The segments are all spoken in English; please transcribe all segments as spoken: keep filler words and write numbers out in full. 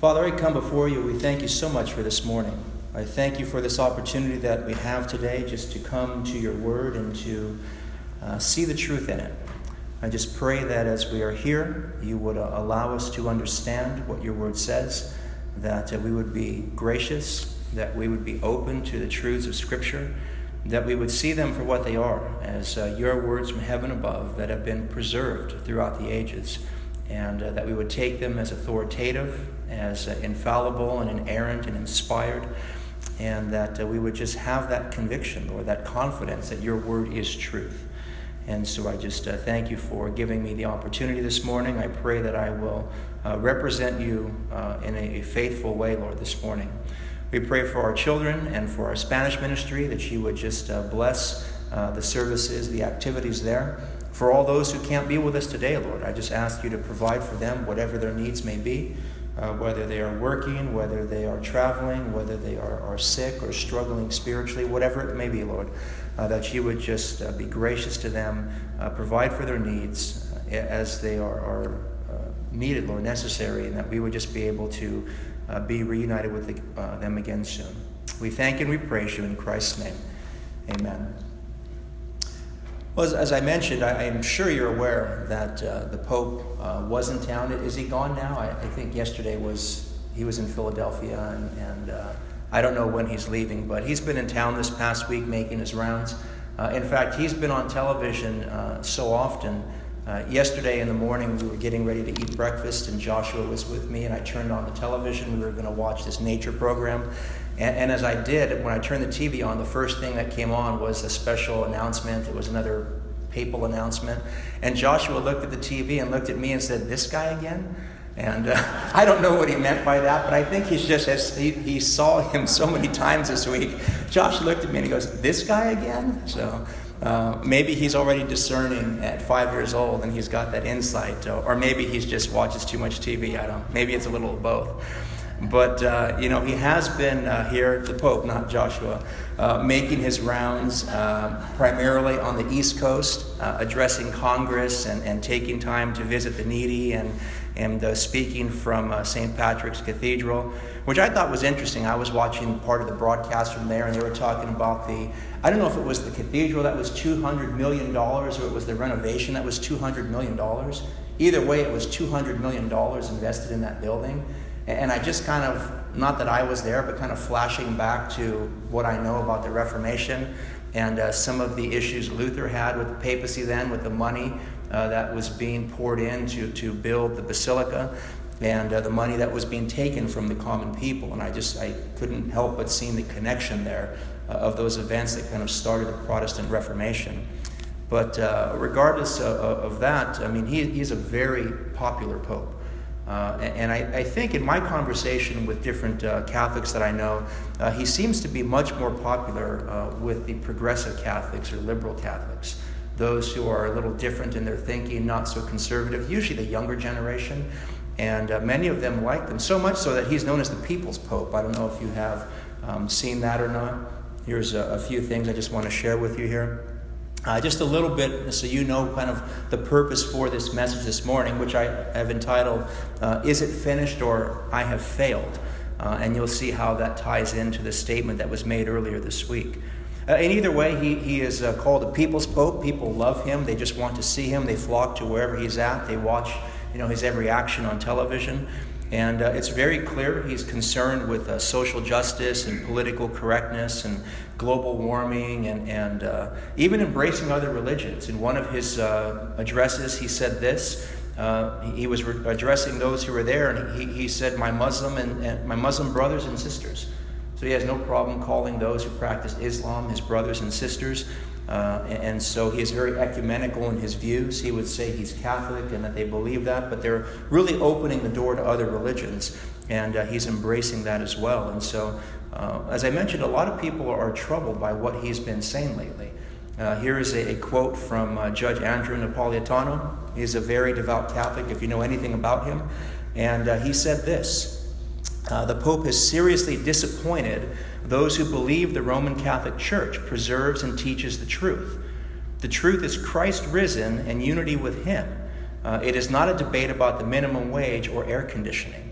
Father, I come before you. We thank you so much for this morning. I thank you for this opportunity that we have today just to come to your word and to uh, see the truth in it. I just pray that as we are here, you would uh, allow us to understand what your word says, that uh, we would be gracious, that we would be open to the truths of Scripture, that we would see them for what they are, as uh, your words from heaven above that have been preserved throughout the ages, and uh, that we would take them as authoritative, as uh, infallible and inerrant and inspired, and that uh, we would just have that conviction or that confidence that your word is truth. And so I just uh, thank you for giving me the opportunity this morning. I pray that I will uh, represent you uh, in a, a faithful way, Lord, this morning. We pray for our children and for our Spanish ministry, that you would just uh, bless uh, the services, the activities there. For all those who can't be with us today, Lord, I just ask you to provide for them whatever their needs may be, uh, whether they are working, whether they are traveling, whether they are, are sick or struggling spiritually, whatever it may be, Lord, uh, that you would just uh, be gracious to them, uh, provide for their needs uh, as they are, are uh, needed, Lord, necessary, and that we would just be able to uh, be reunited with the, uh, them again soon. We thank and we praise you in Christ's name. Amen. Well, as, as I mentioned, I, I am sure you're aware that uh, the Pope uh, was in town. Is he gone now? I, I think yesterday was, he was in Philadelphia, and, and uh, I don't know when he's leaving, but he's been in town this past week making his rounds. Uh, in fact, he's been on television uh, so often. Uh, yesterday in the morning, we were getting ready to eat breakfast, and Joshua was with me, and I turned on the television. We were going to watch this nature program. And, and as I did, when I turned the T V on, the first thing that came on was a special announcement. It was another papal announcement. And Joshua looked at the T V and looked at me and said, "This guy again?" And uh, I don't know what he meant by that, but I think he's just, as he, he saw him so many times this week. Josh looked at me and he goes, "This guy again?" So uh, maybe he's already discerning at five years old and he's got that insight. Uh, or maybe he's just watches too much T V. I don't know. Maybe it's a little of both. But, uh, you know, he has been uh, here, the Pope, not Joshua, uh, making his rounds uh, primarily on the East Coast, uh, addressing Congress and, and taking time to visit the needy and, and uh, speaking from uh, Saint Patrick's Cathedral, which I thought was interesting. I was watching part of the broadcast from there, and they were talking about the, I don't know if it was the cathedral that was two hundred million dollars or it was the renovation that was two hundred million dollars. Either way, it was two hundred million dollars invested in that building. And I just kind of, not that I was there, but kind of flashing back to what I know about the Reformation and uh, some of the issues Luther had with the papacy then, with the money uh, that was being poured in to, to build the basilica, and uh, the money that was being taken from the common people. And I just, I couldn't help but see the connection there uh, of those events that kind of started the Protestant Reformation. But uh, regardless of, of that, I mean, he, he's a very popular pope. Uh, and I, I think in my conversation with different uh, Catholics that I know, uh, he seems to be much more popular uh, with the progressive Catholics or liberal Catholics, those who are a little different in their thinking, not so conservative, usually the younger generation. And uh, many of them like them, so much so that he's known as the People's Pope. I don't know if you have um, seen that or not. Here's a, a few things I just want to share with you here. Uh, just a little bit so you know kind of the purpose for this message this morning, which I have entitled, uh, Is It Finished or I Have Failed? Uh, and you'll see how that ties into the statement that was made earlier this week. Uh, in either way, he, he is uh, called a People's Pope. People love him. They just want to see him. They flock to wherever he's at. They watch you know, his every action on television. And uh, it's very clear he's concerned with uh, social justice and political correctness and global warming and, and uh, even embracing other religions. In one of his uh, addresses, he said this. Uh, he, he was re- addressing those who were there, and he, he said, my Muslim and, and my Muslim brothers and sisters. So he has no problem calling those who practice Islam his brothers and sisters. Uh, and so he is very ecumenical in his views. He would say he's Catholic and that they believe that, but they're really opening the door to other religions, and uh, he's embracing that as well. And so, uh, as I mentioned, a lot of people are troubled by what he's been saying lately. Uh, here is a, a quote from uh, Judge Andrew Napolitano. He's a very devout Catholic, if you know anything about him. And uh, he said this, uh, the Pope has seriously disappointed those who believe the Roman Catholic Church preserves and teaches the truth. The truth is Christ risen and unity with him. Uh, it is not a debate about the minimum wage or air conditioning.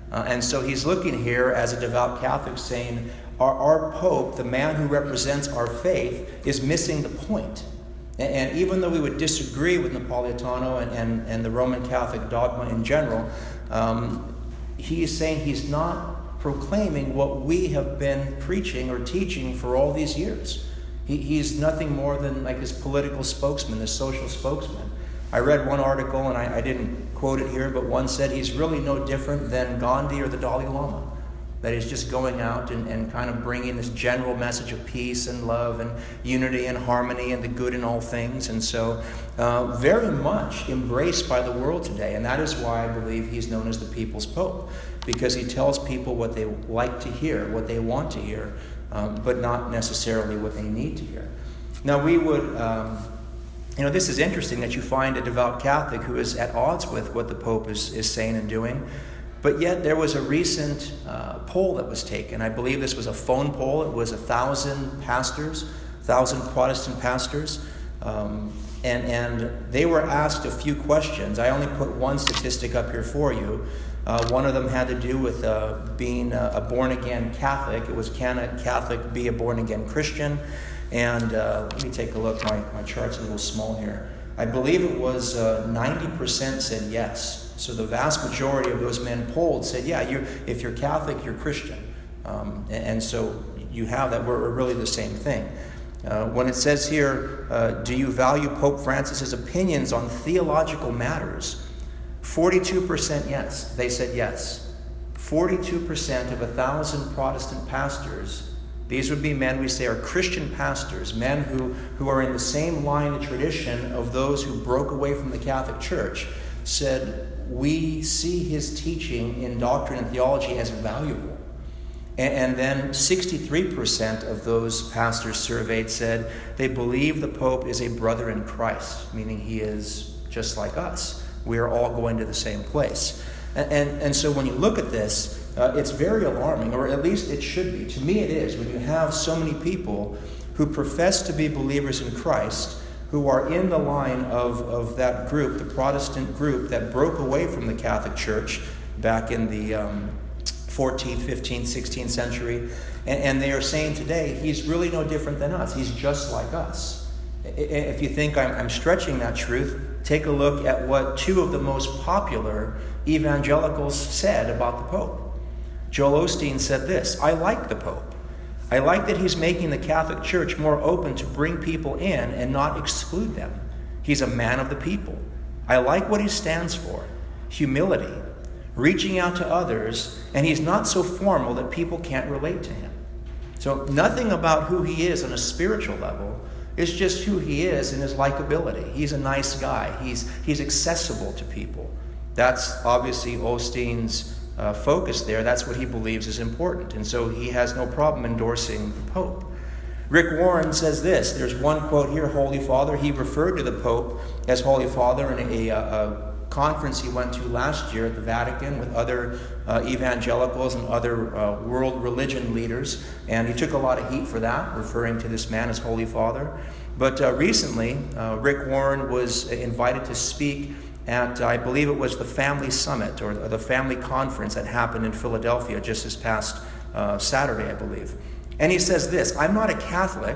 Uh, and so he's looking here as a devout Catholic saying, our, our Pope, the man who represents our faith, is missing the point. And, and even though we would disagree with Napolitano and, and, and the Roman Catholic dogma in general, um, he is saying he's not proclaiming what we have been preaching or teaching for all these years. He, he's nothing more than like this political spokesman, this social spokesman. I read one article, and I, I didn't quote it here, but one said he's really no different than Gandhi or the Dalai Lama. That he's just going out and, and kind of bringing this general message of peace and love and unity and harmony and the good in all things. And so uh, very much embraced by the world today. And that is why I believe he's known as the People's Pope, because he tells people what they like to hear, what they want to hear, um, but not necessarily what they need to hear. Now we would... Um, You know, this is interesting that you find a devout Catholic who is at odds with what the Pope is, is saying and doing. But yet there was a recent uh, poll that was taken. I believe this was a phone poll. It was a thousand pastors, a thousand Protestant pastors. Um, and, and they were asked a few questions. I only put one statistic up here for you. Uh, one of them had to do with uh, being a, a born-again Catholic. It was, can a Catholic be a born-again Christian? And uh, let me take a look. My, my chart's a little small here. I believe it was uh, ninety percent said yes. So the vast majority of those men polled said, yeah, you're, if you're Catholic, you're Christian. Um, and, and so you have that. We're really the same thing. Uh, when it says here, uh, do you value Pope Francis's opinions on theological matters? forty-two percent yes. They said yes. forty-two percent of a thousand Protestant pastors, these would be men we say are Christian pastors, men who, who are in the same line of tradition of those who broke away from the Catholic Church, said, we see his teaching in doctrine and theology as valuable. And, and then sixty-three percent of those pastors surveyed said they believe the Pope is a brother in Christ, meaning he is just like us. We are all going to the same place. And, and, and so when you look at this, Uh, it's very alarming, or at least it should be. To me it is, when you have so many people who profess to be believers in Christ, who are in the line of, of that group, the Protestant group that broke away from the Catholic Church back in the um, fourteenth, fifteenth, sixteenth century, and, and they are saying today, he's really no different than us. He's just like us. If you think I'm, I'm stretching that truth, take a look at what two of the most popular evangelicals said about the Pope. Joel Osteen said this, I like the Pope. I like that he's making the Catholic Church more open to bring people in and not exclude them. He's a man of the people. I like what he stands for, humility, reaching out to others, and he's not so formal that people can't relate to him. So nothing about who he is on a spiritual level. It's just who he is in his likability. He's a nice guy. He's, he's accessible to people. That's obviously Osteen's Uh, focus there. That's what he believes is important. And so he has no problem endorsing the Pope. Rick Warren says this. There's one quote here, Holy Father. He referred to the Pope as Holy Father in a, a, a conference he went to last year at the Vatican with other uh, evangelicals and other uh, world religion leaders. And he took a lot of heat for that, referring to this man as Holy Father. But uh, recently, uh, Rick Warren was invited to speak at, I believe it was the Family Summit or the Family Conference that happened in Philadelphia just this past uh, Saturday, I believe. And he says this, I'm not a Catholic,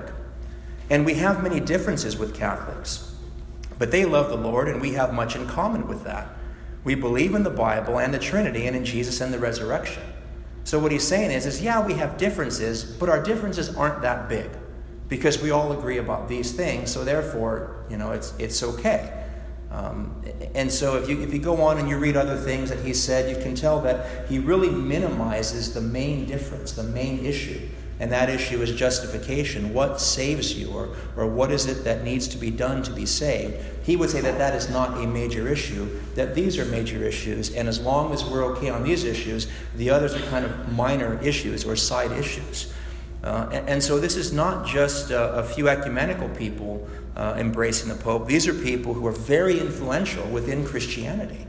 and we have many differences with Catholics, but they love the Lord, and we have much in common with that. We believe in the Bible and the Trinity and in Jesus and the resurrection. So what he's saying is, is yeah, we have differences, but our differences aren't that big because we all agree about these things, so therefore, you know, it's it's okay. Um, and so if you if you go on and you read other things that he said, you can tell that he really minimizes the main difference, the main issue. And that issue is justification. What saves you, or, or what is it that needs to be done to be saved? He would say that that is not a major issue, that these are major issues. And as long as we're okay on these issues, the others are kind of minor issues or side issues. Uh, and, and so this is not just uh, a few ecumenical people Uh, embracing the Pope. These are people who are very influential within Christianity.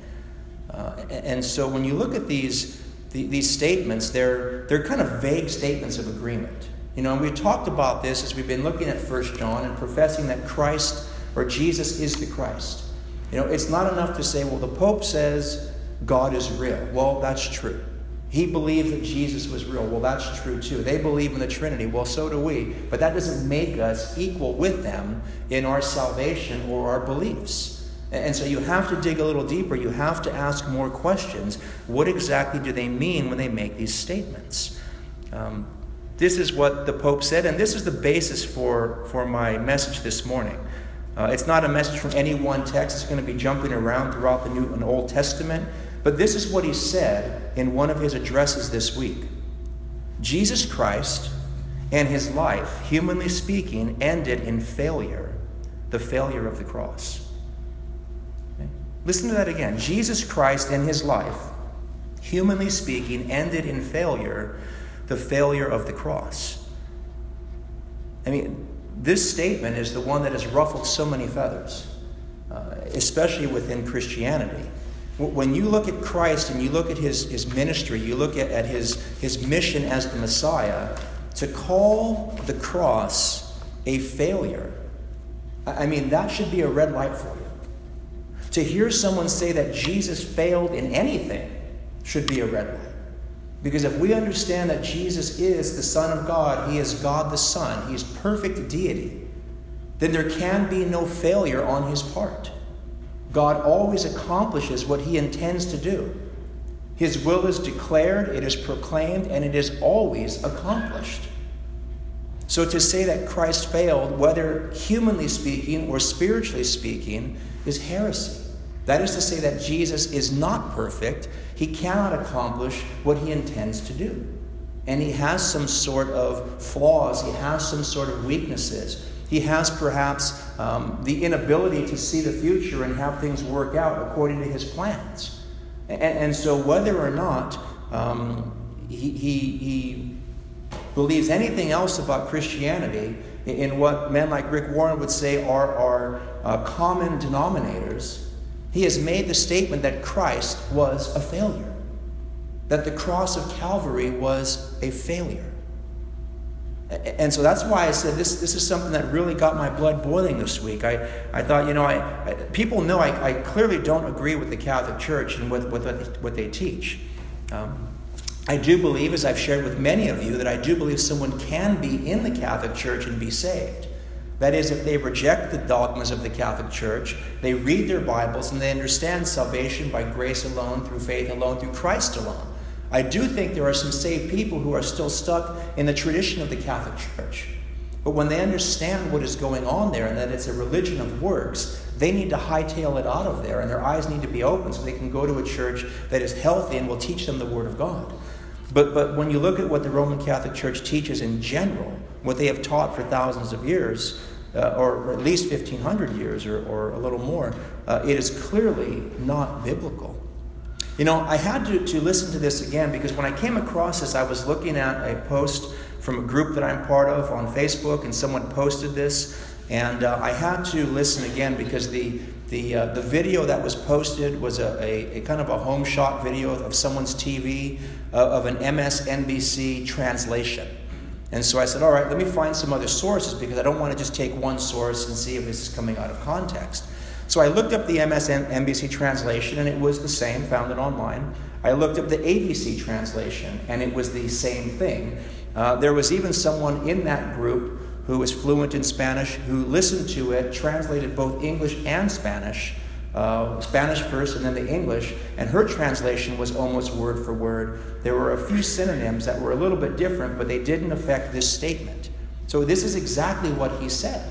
Uh, and so when you look at these the, these statements, they're they're kind of vague statements of agreement. You know, and we've talked about this as we've been looking at First John and professing that Christ or Jesus is the Christ. You know, it's not enough to say, well, the Pope says God is real. Well, that's true. He believed that Jesus was real. Well, that's true too. They believe in the Trinity. Well, so do we. But that doesn't make us equal with them in our salvation or our beliefs. And so you have to dig a little deeper. You have to ask more questions. What exactly do they mean when they make these statements? Um, this is what the Pope said, and this is the basis for, for my message this morning. Uh, it's not a message from any one text. It's going to be jumping around throughout the New and Old Testament. But this is what he said in one of his addresses this week. Jesus Christ and his life, humanly speaking, ended in failure, the failure of the cross. Okay? Listen to that again. Jesus Christ and his life, humanly speaking, ended in failure, the failure of the cross. I mean, this statement is the one that has ruffled so many feathers, uh, especially within Christianity. When you look at Christ and you look at his, his ministry, you look at, at his, his mission as the Messiah, to call the cross a failure, I mean, that should be a red light for you. To hear someone say that Jesus failed in anything should be a red light. Because if we understand that Jesus is the Son of God, he is God the Son, he is perfect deity, then there can be no failure on his part. God always accomplishes what he intends to do. His will is declared, it is proclaimed, and it is always accomplished. So to say that Christ failed, whether humanly speaking or spiritually speaking, is heresy. That is to say that Jesus is not perfect. He cannot accomplish what he intends to do. And he has some sort of flaws. He has some sort of weaknesses. He has perhaps um, the inability to see the future and have things work out according to his plans. And, and so whether or not um, he, he, he believes anything else about Christianity, in what men like Rick Warren would say are our uh, common denominators, he has made the statement that Christ was a failure, that the cross of Calvary was a failure. And so that's why I said this, this is something that really got my blood boiling this week. I, I thought, you know, I, I people know I, I clearly don't agree with the Catholic Church and with, with what they teach. Um, I do believe, as I've shared with many of you, that I do believe someone can be in the Catholic Church and be saved. That is, if they reject the dogmas of the Catholic Church, they read their Bibles, and they understand salvation by grace alone, through faith alone, through Christ alone. I do think there are some saved people who are still stuck in the tradition of the Catholic Church. But when they understand what is going on there and that it's a religion of works, they need to hightail it out of there, and their eyes need to be open so they can go to a church that is healthy and will teach them the Word of God. But, but when you look at what the Roman Catholic Church teaches in general, what they have taught for thousands of years, uh, or, or at least fifteen hundred years or, or a little more, uh, it is clearly not biblical. You know, I had to, to listen to this again because when I came across this, I was looking at a post from a group that I'm part of on Facebook, and someone posted this, and uh, I had to listen again because the the uh, the video that was posted was a, a, a kind of a home shot video of someone's T V uh, of an M S N B C translation. And so I said, all right, let me find some other sources because I don't want to just take one source and see if this is coming out of context. So I looked up the M S N B C translation, and it was the same, found it online. I looked up the A B C translation, and it was the same thing. Uh, there was even someone in that group who was fluent in Spanish who listened to it, translated both English and Spanish, uh, Spanish first and then the English, and her translation was almost word for word. There were a few synonyms that were a little bit different, but they didn't affect this statement. So this is exactly what he said.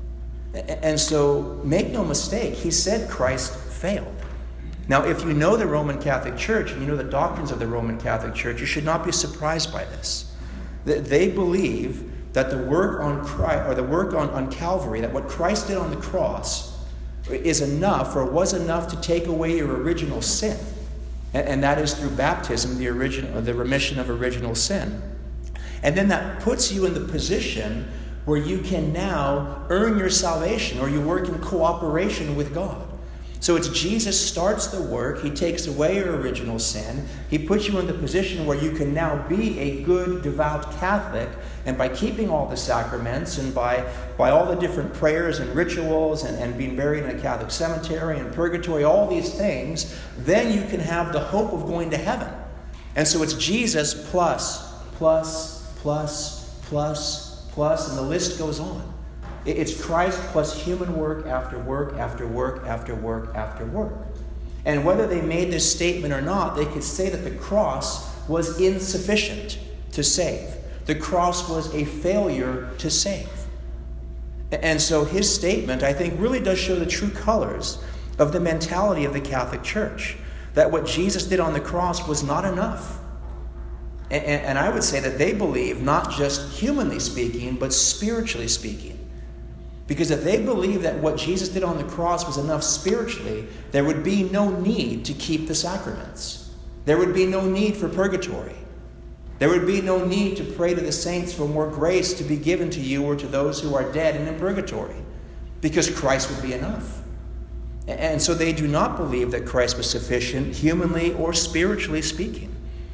And so, make no mistake, he said Christ failed. Now, if you know the Roman Catholic Church and you know the doctrines of the Roman Catholic Church, you should not be surprised by this. They believe that the work on Christ, or the work on, on Calvary, that what Christ did on the cross is enough, or was enough, to take away your original sin. And, and that is through baptism, the, original, the remission of original sin. And then that puts you in the position where you can now earn your salvation, or you work in cooperation with God. So it's Jesus starts the work, he takes away your original sin, he puts you in the position where you can now be a good, devout Catholic, and by keeping all the sacraments, and by, by all the different prayers and rituals, and, and being buried in a Catholic cemetery and purgatory, all these things, then you can have the hope of going to heaven. And so it's Jesus plus, plus, plus, plus, plus, and the list goes on. It's Christ plus human work after work after work after work after work. And whether they made this statement or not, they could say that the cross was insufficient to save. The cross was a failure to save. And so his statement, I think, really does show the true colors of the mentality of the Catholic Church, that what Jesus did on the cross was not enough. And I would say that they believe, not just humanly speaking, but spiritually speaking. Because if they believe that what Jesus did on the cross was enough spiritually, there would be no need to keep the sacraments. There would be no need for purgatory. There would be no need to pray to the saints for more grace to be given to you or to those who are dead and in purgatory, because Christ would be enough. And so they do not believe that Christ was sufficient, humanly or spiritually speaking.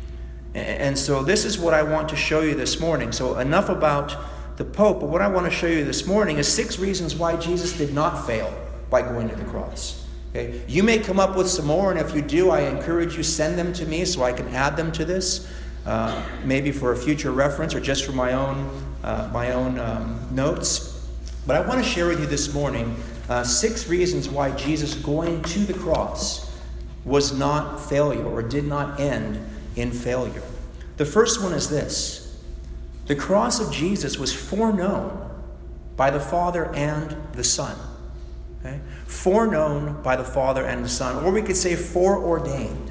And so this is what I want to show you this morning. So enough about the Pope, but what I want to show you this morning is six reasons why Jesus did not fail by going to the cross. Okay? You may come up with some more, and if you do, I encourage you, send them to me so I can add them to this, uh, maybe for a future reference or just for my own, uh, my own um, notes. But I want to share with you this morning uh, six reasons why Jesus going to the cross was not failure or did not end in failure. The first one is this. The cross of Jesus was foreknown by the Father and the Son. Okay? Foreknown by the Father and the Son. Or we could say foreordained.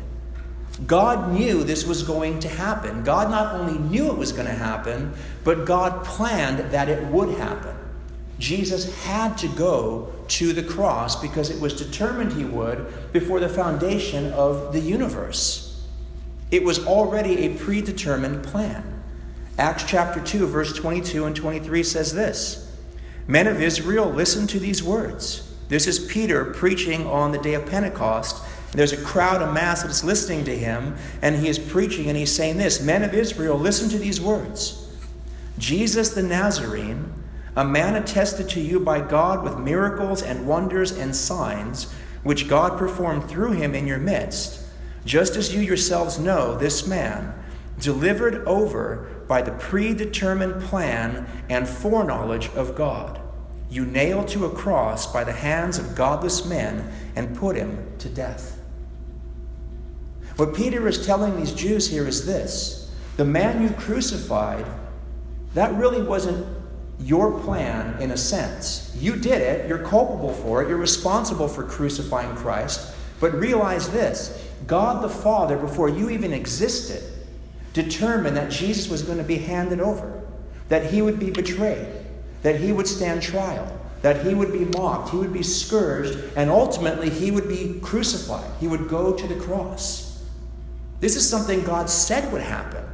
God knew this was going to happen. God not only knew it was going to happen, but God planned that it would happen. Jesus had to go to the cross because it was determined he would before the foundation of the universe. It was already a predetermined plan. Acts chapter two, verse twenty-two and twenty-three says this. Men of Israel, listen to these words. This is Peter preaching on the day of Pentecost. There's a crowd, a mass that is listening to him, and he is preaching, and he's saying this. Men of Israel, listen to these words. Jesus the Nazarene, a man attested to you by God with miracles and wonders and signs, which God performed through him in your midst, just as you yourselves know, this man, delivered over by the predetermined plan and foreknowledge of God, you nailed to a cross by the hands of godless men and put him to death. What Peter is telling these Jews here is this. The man you crucified, that really wasn't your plan in a sense. You did it. You're culpable for it. You're responsible for crucifying Christ. But realize this. God the Father, before you even existed, determined that Jesus was going to be handed over, that he would be betrayed, that he would stand trial, that he would be mocked, he would be scourged, and ultimately he would be crucified. He would go to the cross. This is something God said would happen.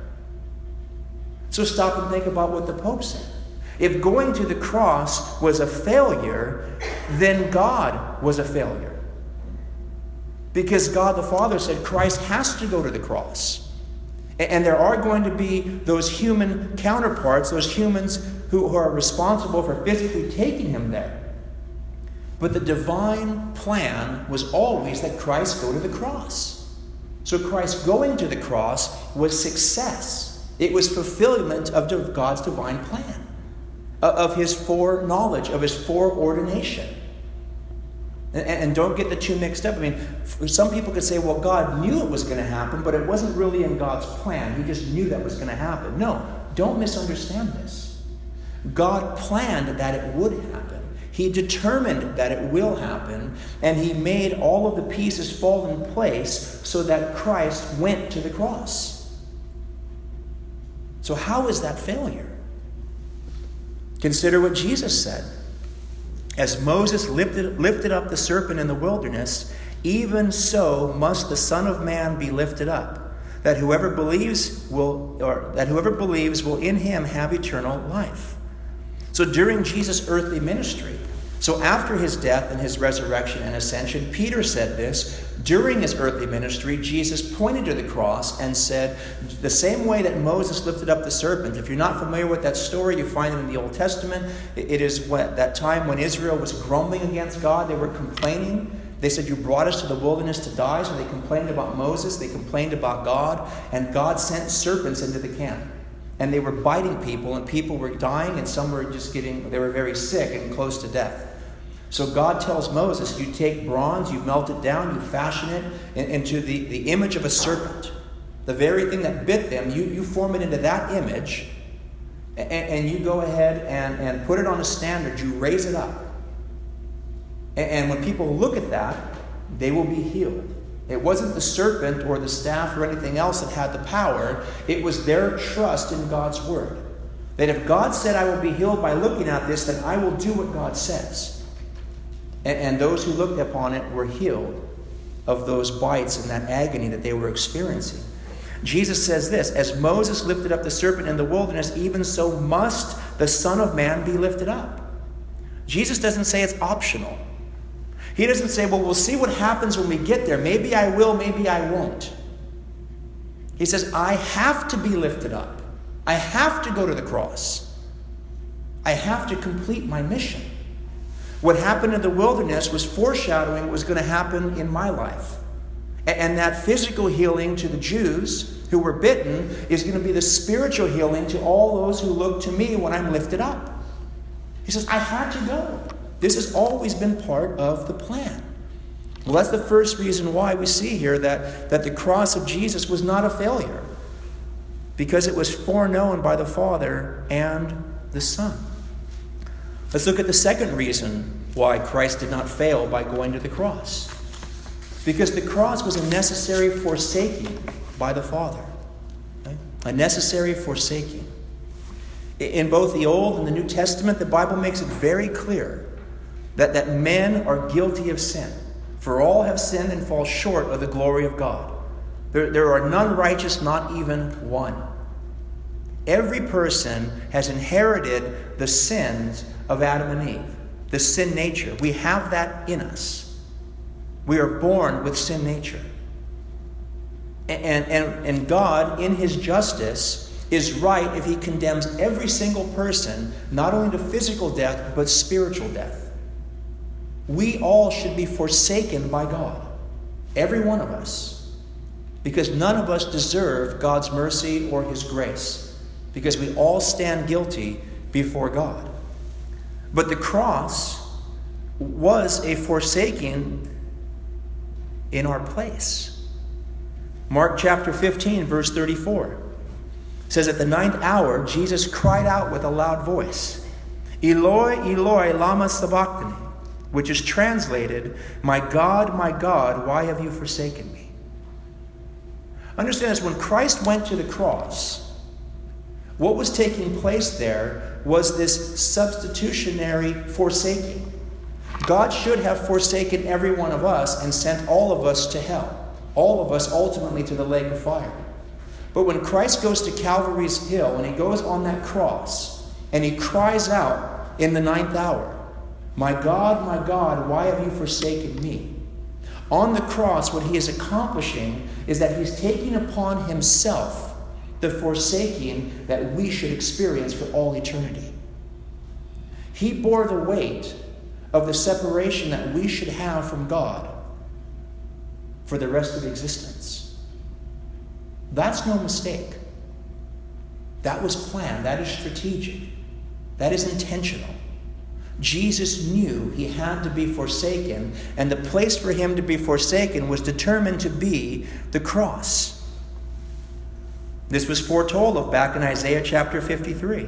So stop and think about what the Pope said. If going to the cross was a failure, then God was a failure. Because God the Father said Christ has to go to the cross. And there are going to be those human counterparts, those humans who are responsible for physically taking him there. But the divine plan was always that Christ go to the cross. So Christ going to the cross was success. It was fulfillment of God's divine plan, of his foreknowledge, of his foreordination. And don't get the two mixed up. I mean, some people could say, well, God knew it was going to happen, but it wasn't really in God's plan. He just knew that was going to happen. No, don't misunderstand this. God planned that it would happen. He determined that it will happen, and he made all of the pieces fall in place so that Christ went to the cross. So how is that failure? Consider what Jesus said. As Moses lifted, lifted up the serpent in the wilderness, even so must the Son of Man be lifted up, that whoever believes will, or that whoever believes will in him have eternal life. So during Jesus' earthly ministry, so after his death and his resurrection and ascension, Peter said this. During his earthly ministry, Jesus pointed to the cross and said, the same way that Moses lifted up the serpent. If you're not familiar with that story, you find it in the Old Testament. It is what, that time when Israel was grumbling against God. They were complaining They said, you brought us to the wilderness to die. So they complained about Moses. They complained about God. And God sent serpents into the camp. And they were biting people. And people were dying. And some were just getting, they were very sick and close to death. So God tells Moses, you take bronze, you melt it down, you fashion it into the, the image of a serpent. The very thing that bit them, you, you form it into that image. And, and you go ahead and, and put it on a standard. You raise it up. And when people look at that, they will be healed. It wasn't the serpent or the staff or anything else that had the power. It was their trust in God's word. That if God said, I will be healed by looking at this, then I will do what God says. And, and those who looked upon it were healed of those bites and that agony that they were experiencing. Jesus says this, as Moses lifted up the serpent in the wilderness, even so must the Son of Man be lifted up. Jesus doesn't say it's optional. He doesn't say, well, we'll see what happens when we get there. Maybe I will, maybe I won't. He says, I have to be lifted up. I have to go to the cross. I have to complete my mission. What happened in the wilderness was foreshadowing what was going to happen in my life. And that physical healing to the Jews who were bitten is going to be the spiritual healing to all those who look to me when I'm lifted up. He says, I had to go. This has always been part of the plan. Well, that's the first reason why we see here that, that the cross of Jesus was not a failure. Because it was foreknown by the Father and the Son. Let's look at the second reason why Christ did not fail by going to the cross. Because the cross was a necessary forsaking by the Father. Okay? A necessary forsaking. In both the Old and the New Testament, the Bible makes it very clear that, that men are guilty of sin. For all have sinned and fall short of the glory of God. There, there are none righteous, not even one. Every person has inherited the sins of Adam and Eve. The sin nature. We have that in us. We are born with sin nature. And, and, and God, in his justice, is right if he condemns every single person, not only to physical death, but spiritual death. We all should be forsaken by God. Every one of us. Because none of us deserve God's mercy or his grace. Because we all stand guilty before God. But the cross was a forsaking in our place. Mark chapter fifteen, verse thirty-four says, at the ninth hour, Jesus cried out with a loud voice, Eloi, Eloi, lama sabachthani, which is translated, my God, my God, why have you forsaken me? Understand this, when Christ went to the cross, what was taking place there was this substitutionary forsaking. God should have forsaken every one of us and sent all of us to hell. All of us ultimately to the lake of fire. But when Christ goes to Calvary's hill and he goes on that cross and he cries out in the ninth hour, my God, my God, why have you forsaken me? On the cross, what he is accomplishing is that he's taking upon himself the forsaking that we should experience for all eternity. He bore the weight of the separation that we should have from God for the rest of existence. That's no mistake. That was planned. That is strategic. That is intentional. Jesus knew he had to be forsaken, and the place for him to be forsaken was determined to be the cross. This was foretold of back in Isaiah chapter fifty-three.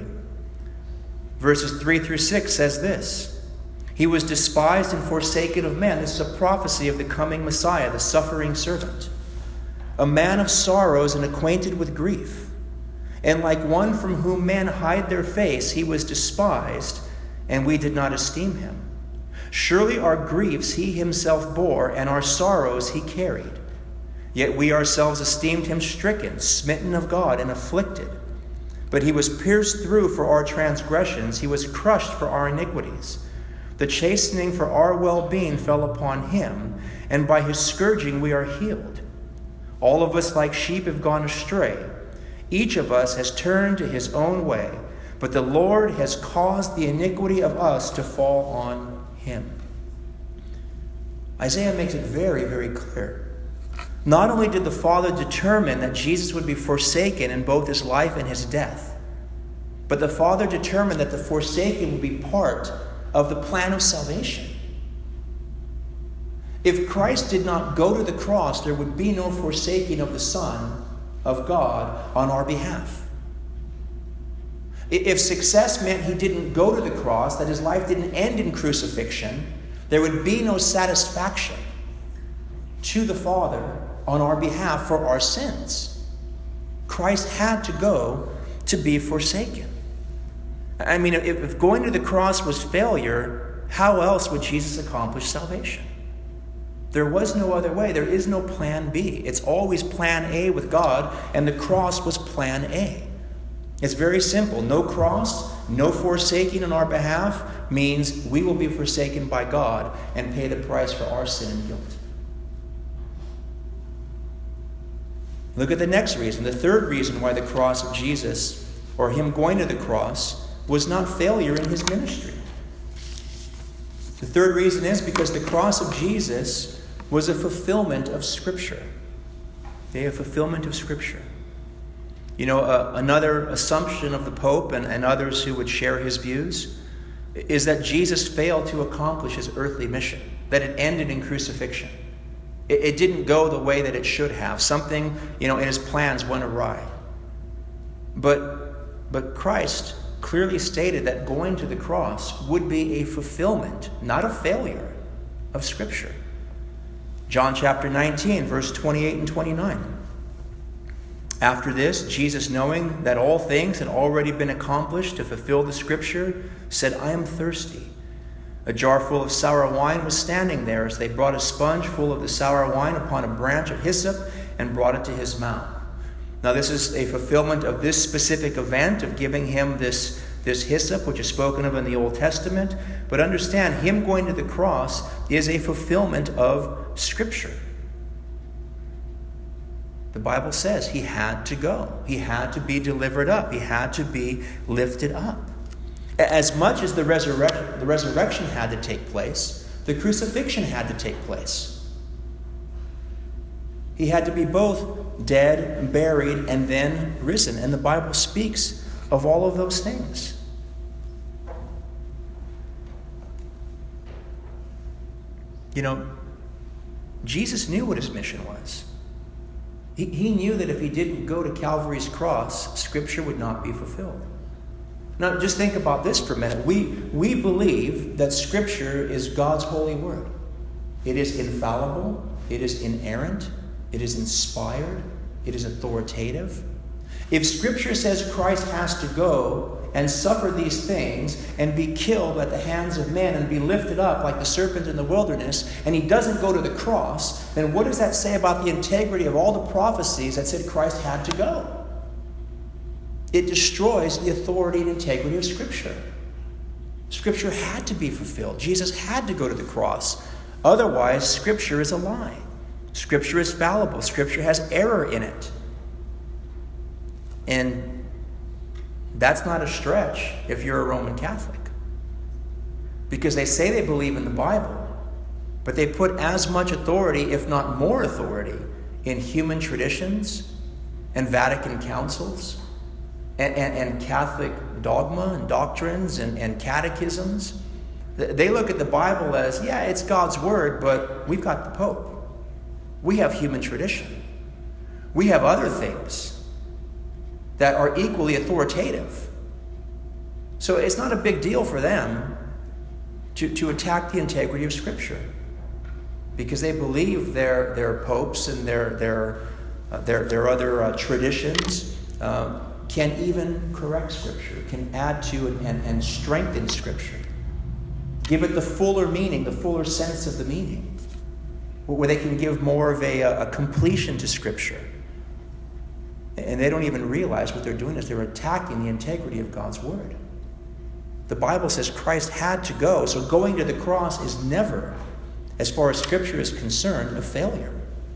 Verses three through six says this, he was despised and forsaken of men. This is a prophecy of the coming Messiah, the suffering servant. A man of sorrows and acquainted with grief. And like one from whom men hide their face, he was despised, and we did not esteem him. Surely our griefs he himself bore, and our sorrows he carried. Yet we ourselves esteemed him stricken, smitten of God, and afflicted. But he was pierced through for our transgressions, he was crushed for our iniquities. The chastening for our well-being fell upon him, and by his scourging we are healed. All of us like sheep have gone astray. Each of us has turned to his own way, but the Lord has caused the iniquity of us to fall on him. Isaiah makes it very, very clear. Not only did the Father determine that Jesus would be forsaken in both his life and his death, but the Father determined that the forsaken would be part of the plan of salvation. If Christ did not go to the cross, there would be no forsaking of the Son of God on our behalf. If success meant he didn't go to the cross, that his life didn't end in crucifixion, there would be no satisfaction to the Father on our behalf for our sins. Christ had to go to be forsaken. I mean, if, if going to the cross was failure, how else would Jesus accomplish salvation? There was no other way. There is no plan B. It's always plan A with God, and the cross was plan A. It's very simple. No cross, no forsaking on our behalf means we will be forsaken by God and pay the price for our sin and guilt. Look at the next reason. The third reason why the cross of Jesus, or him going to the cross, was not failure in his ministry. The third reason is because the cross of Jesus was a fulfillment of Scripture. Okay, a fulfillment of Scripture. You know, uh, another assumption of the Pope and, and others who would share his views is that Jesus failed to accomplish his earthly mission, that it ended in crucifixion. It, it didn't go the way that it should have. Something, you know, in his plans went awry. But, but Christ clearly stated that going to the cross would be a fulfillment, not a failure, of Scripture. John chapter nineteen, verse twenty-eight and twenty-nine. After this, Jesus, knowing that all things had already been accomplished to fulfill the Scripture, said, I am thirsty. A jar full of sour wine was standing there as they brought a sponge full of the sour wine upon a branch of hyssop and brought it to his mouth. Now this is a fulfillment of this specific event of giving him this, this hyssop, which is spoken of in the Old Testament. But understand, him going to the cross is a fulfillment of Scripture. The Bible says he had to go. He had to be delivered up. He had to be lifted up. As much as the resurrection, the resurrection had to take place, the crucifixion had to take place. He had to be both dead, buried, and then risen. And the Bible speaks of all of those things. You know, Jesus knew what his mission was. He, he knew that if he didn't go to Calvary's cross, Scripture would not be fulfilled. Now, just think about this for a minute. We, we believe that Scripture is God's holy word. It is infallible. It is inerrant. It is inspired. It is authoritative. If Scripture says Christ has to go and suffer these things and be killed at the hands of men and be lifted up like the serpent in the wilderness, and he doesn't go to the cross, then what does that say about the integrity of all the prophecies that said Christ had to go? It destroys the authority and integrity of Scripture. Scripture had to be fulfilled. Jesus had to go to the cross. Otherwise, Scripture is a lie. Scripture is fallible. Scripture has error in it. And that's not a stretch if you're a Roman Catholic. Because they say they believe in the Bible, but they put as much authority, if not more authority, in human traditions and Vatican councils and, and, and Catholic dogma and doctrines and, and catechisms. They look at the Bible as, yeah, it's God's word, but we've got the Pope. We have human tradition. We have other things that are equally authoritative. So it's not a big deal for them to, to attack the integrity of Scripture, because they believe their their popes and their their uh, their, their other uh, traditions uh, can even correct Scripture, can add to and, and, and strengthen Scripture, give it the fuller meaning, the fuller sense of the meaning, where they can give more of a, a completion to Scripture. And they don't even realize what they're doing is they're attacking the integrity of God's word. The Bible says Christ had to go, so going to the cross is never, as far as Scripture is concerned, a failure.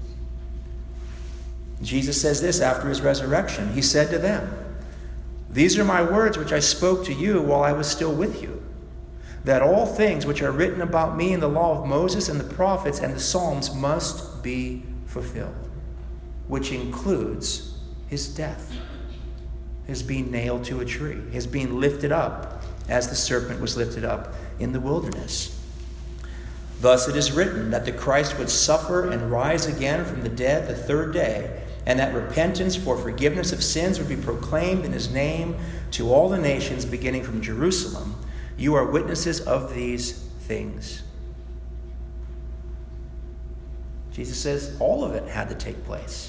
Jesus says this after his resurrection. He said to them, "These are my words which I spoke to you while I was still with you. that all things which are written about me in the law of Moses and the prophets and the Psalms must be fulfilled, which includes his death, his being nailed to a tree, his being lifted up as the serpent was lifted up in the wilderness. Thus it is written that the Christ would suffer and rise again from the dead the third day, and that repentance for forgiveness of sins would be proclaimed in his name to all the nations, beginning from Jerusalem. You are witnesses of these things. Jesus says all of it had to take place.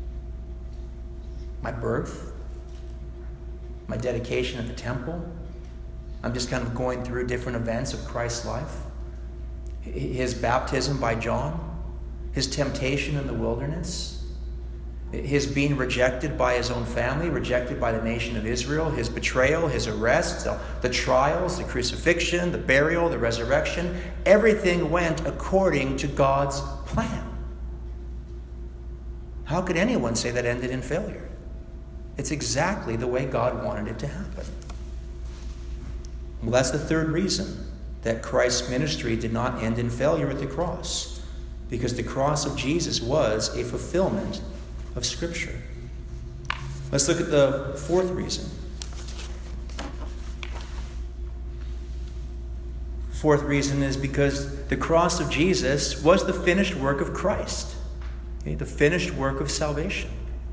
My birth, my dedication at the temple. I'm just kind of going through different events of Christ's life. His baptism by John, his temptation in the wilderness, his being rejected by his own family, rejected by the nation of Israel, his betrayal, his arrest, the, the trials, the crucifixion, the burial, the resurrection. Everything went according to God's plan. How could anyone say that ended in failure? It's exactly the way God wanted it to happen. Well, that's the third reason that Christ's ministry did not end in failure at the cross, because the cross of Jesus was a fulfillment of Scripture. Let's look at the fourth reason. Fourth reason is because the cross of Jesus was the finished work of Christ, okay, the finished work of salvation.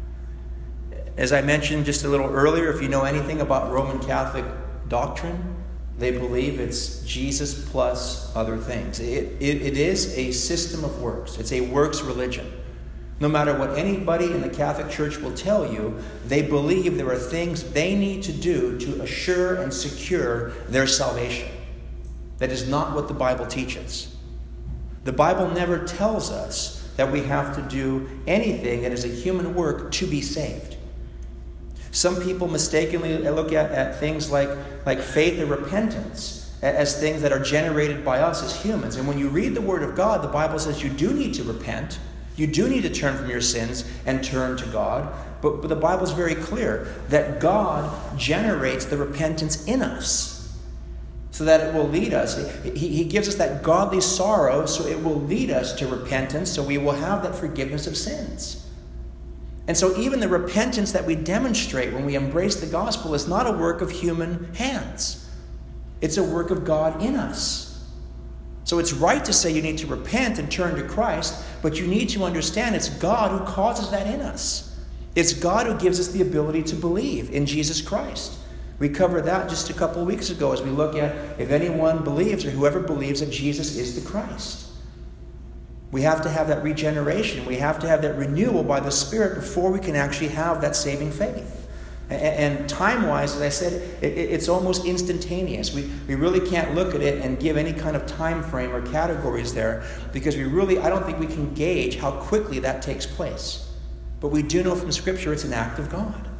As I mentioned just a little earlier, if you know anything about Roman Catholic doctrine, they believe it's Jesus plus other things. It, it, it is a system of works. It's a works religion. No matter what anybody in the Catholic Church will tell you, they believe there are things they need to do to assure and secure their salvation. That is not what the Bible teaches. The Bible never tells us that we have to do anything that is a human work to be saved. Some people mistakenly look at, at things like, like faith and repentance as things that are generated by us as humans. And when you read the Word of God, the Bible says you do need to repent. You do need to turn from your sins and turn to God. But, but the Bible is very clear that God generates the repentance in us so that it will lead us. He, he gives us that godly sorrow so it will lead us to repentance, so we will have that forgiveness of sins. And so even the repentance that we demonstrate when we embrace the gospel is not a work of human hands. It's a work of God in us. So it's right to say you need to repent and turn to Christ, but you need to understand it's God who causes that in us. It's God who gives us the ability to believe in Jesus Christ. We covered that just a couple of weeks ago as we look at if anyone believes or whoever believes that Jesus is the Christ. We have to have that regeneration. We have to have that renewal by the Spirit before we can actually have that saving faith. And time-wise, as I said, it's almost instantaneous. We, we really can't look at it and give any kind of time frame or categories there because we really, I don't think we can gauge how quickly that takes place. But we do know from Scripture it's an act of God.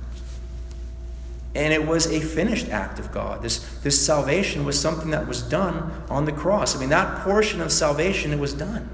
And it was a finished act of God. This, this salvation was something that was done on the cross. I mean, that portion of salvation, it was done.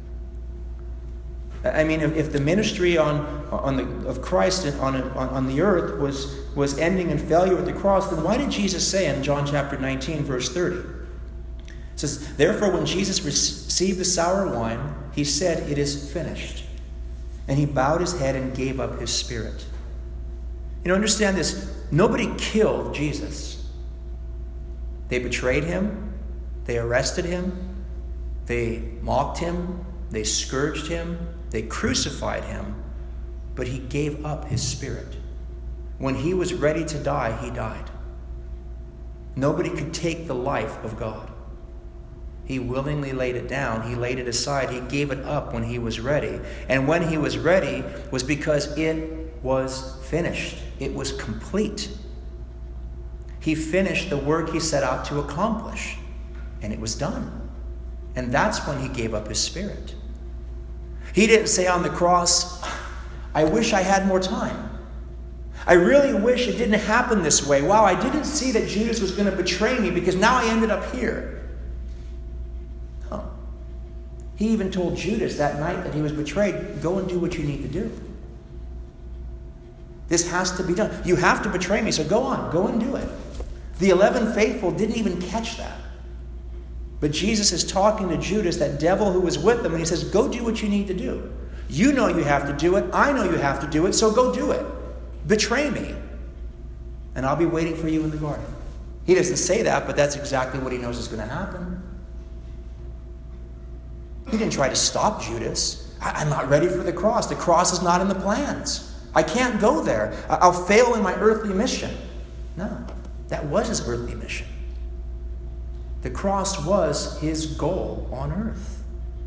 I mean, if, if the ministry on, on the, of Christ on, on, on the earth was, was ending in failure at the cross, then why did Jesus say in John chapter nineteen, verse thirty? It says, therefore, when Jesus received the sour wine, he said, it is finished. And he bowed his head and gave up his spirit. You know, understand this. Nobody killed Jesus. They betrayed him. They arrested him. They mocked him. They scourged him. They crucified him, but he gave up his spirit. When he was ready to die, he died. Nobody could take the life of God. He willingly laid it down. He laid it aside. He gave it up when he was ready. And when he was ready was because it was finished. It was complete. He finished the work he set out to accomplish, and it was done. And that's when he gave up his spirit. He didn't say on the cross, I wish I had more time. I really wish it didn't happen this way. Wow, I didn't see that Judas was going to betray me because now I ended up here. No. He even told Judas that night that he was betrayed, go and do what you need to do. This has to be done. You have to betray me, so go on, go and do it. The eleven faithful didn't even catch that. But Jesus is talking to Judas, that devil who was with him, and he says, go do what you need to do. You know you have to do it. I know you have to do it, so go do it. Betray me, and I'll be waiting for you in the garden. He doesn't say that, but that's exactly what he knows is going to happen. He didn't try to stop Judas. I, I'm not ready for the cross. The cross is not in the plans. I can't go there. I, I'll fail in my earthly mission. No, that was his earthly mission. The cross was his goal on earth.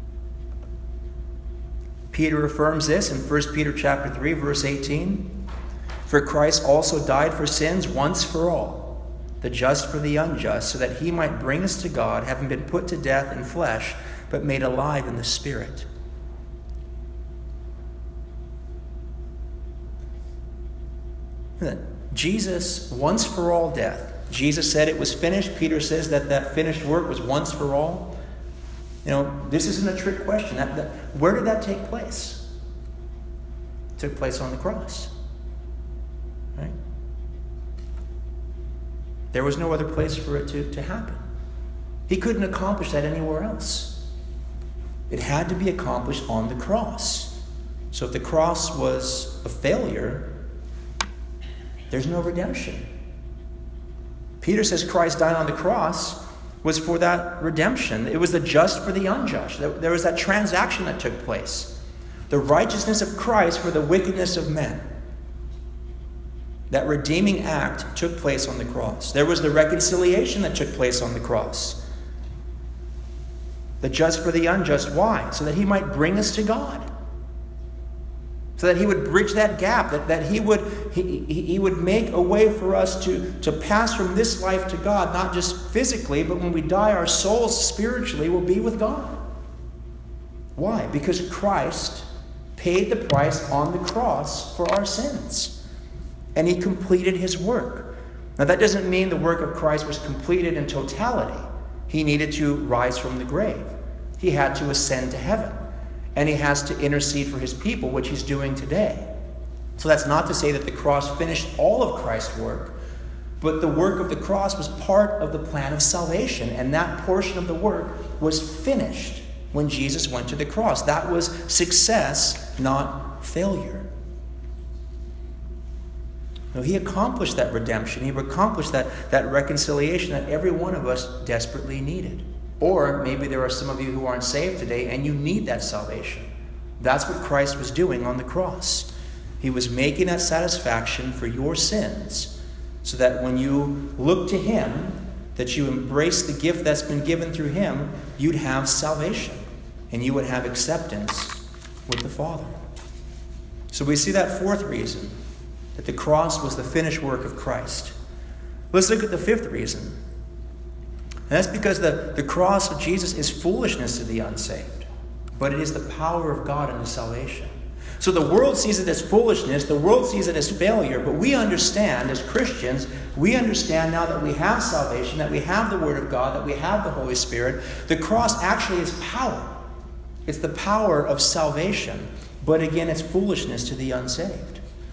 Peter affirms this in First Peter chapter three, verse eighteen. For Christ also died for sins once for all, the just for the unjust, so that he might bring us to God, having been put to death in flesh, but made alive in the Spirit. Jesus, once for all death. Jesus said it was finished. Peter says that that finished work was once for all. You know, this isn't a trick question. That, that, where did that take place? It took place on the cross. Right? There was no other place for it to, to happen. He couldn't accomplish that anywhere else. It had to be accomplished on the cross. So if the cross was a failure, there's no redemption. Peter says Christ died on the cross was for that redemption. It was the just for the unjust. There was that transaction that took place. The righteousness of Christ for the wickedness of men. That redeeming act took place on the cross. There was the reconciliation that took place on the cross. The just for the unjust. Why? So that he might bring us to God. So that he would bridge that gap, that, that he would he, he would make a way for us to, to pass from this life to God, not just physically, but when we die, our souls spiritually will be with God. Why? Because Christ paid the price on the cross for our sins. And he completed his work. Now that doesn't mean the work of Christ was completed in totality. He needed to rise from the grave. He had to ascend to heaven. And he has to intercede for his people, which he's doing today. So that's not to say that the cross finished all of Christ's work, but the work of the cross was part of the plan of salvation, and that portion of the work was finished when Jesus went to the cross. That was success, not failure. No, he accomplished that redemption. He accomplished that, that reconciliation that every one of us desperately needed. Or maybe there are some of you who aren't saved today and you need that salvation. That's what Christ was doing on the cross. He was making that satisfaction for your sins so that when you look to him, that you embrace the gift that's been given through him, you'd have salvation and you would have acceptance with the Father. So we see that fourth reason, that the cross was the finished work of Christ. Let's look at the fifth reason. And that's because the, the cross of Jesus is foolishness to the unsaved, but it is the power of God unto salvation. So the world sees it as foolishness, the world sees it as failure, but we understand as Christians, we understand now that we have salvation, that we have the Word of God, that we have the Holy Spirit. The cross actually is power. It's the power of salvation, but again, it's foolishness to the unsaved.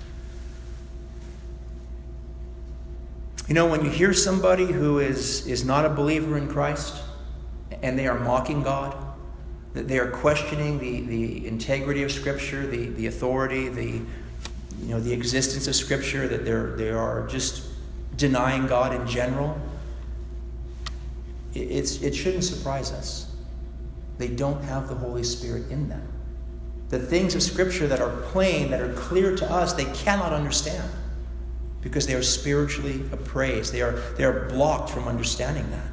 You know, when you hear somebody who is, is not a believer in Christ and they are mocking God, that they are questioning the, the integrity of Scripture, the, the authority, the, you know, the existence of Scripture, that they're, they are just denying God in general, it, it's, it shouldn't surprise us. They don't have the Holy Spirit in them. The things of Scripture that are plain, that are clear to us, they cannot understand. Because they are spiritually appraised. They are, they are blocked from understanding that.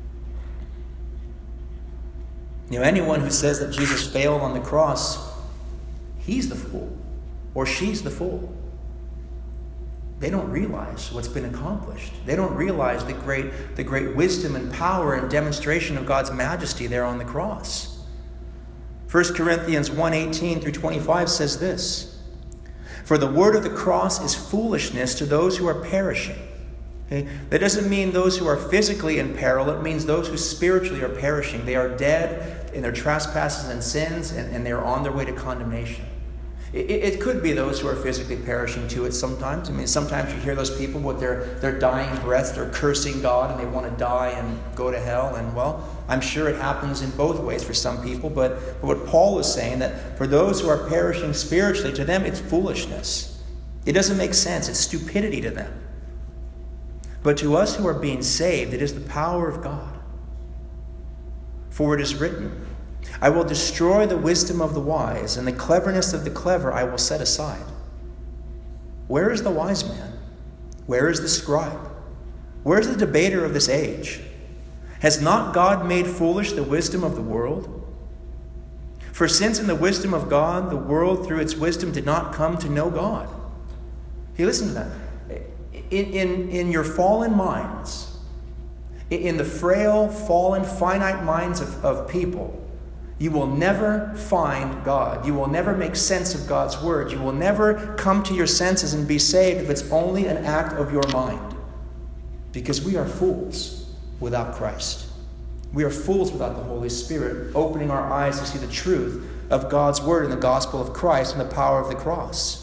You know, anyone who says that Jesus failed on the cross, he's the fool. Or she's the fool. They don't realize what's been accomplished. They don't realize the great, the great wisdom and power and demonstration of God's majesty there on the cross. First Corinthians one eighteen through twenty-five says this. For the word of the cross is foolishness to those who are perishing. Okay? That doesn't mean those who are physically in peril. It means those who spiritually are perishing. They are dead in their trespasses and sins, and, and they are on their way to condemnation. It, it could be those who are physically perishing to it sometimes. I mean, sometimes you hear those people with their, their dying breath, they're cursing God and they want to die and go to hell. And well, I'm sure it happens in both ways for some people. But, but what Paul is saying, that for those who are perishing spiritually, to them it's foolishness. It doesn't make sense. It's stupidity to them. But to us who are being saved, it is the power of God. For it is written, I will destroy the wisdom of the wise, and the cleverness of the clever I will set aside. Where is the wise man? Where is the scribe? Where is the debater of this age? Has not God made foolish the wisdom of the world? For since in the wisdom of God, the world through its wisdom did not come to know God. Hey, listen to that. In, in, in your fallen minds, in the frail, fallen, finite minds of, of people, you will never find God. You will never make sense of God's word. You will never come to your senses and be saved if it's only an act of your mind. Because we are fools without Christ. We are fools without the Holy Spirit opening our eyes to see the truth of God's word and the gospel of Christ and the power of the cross.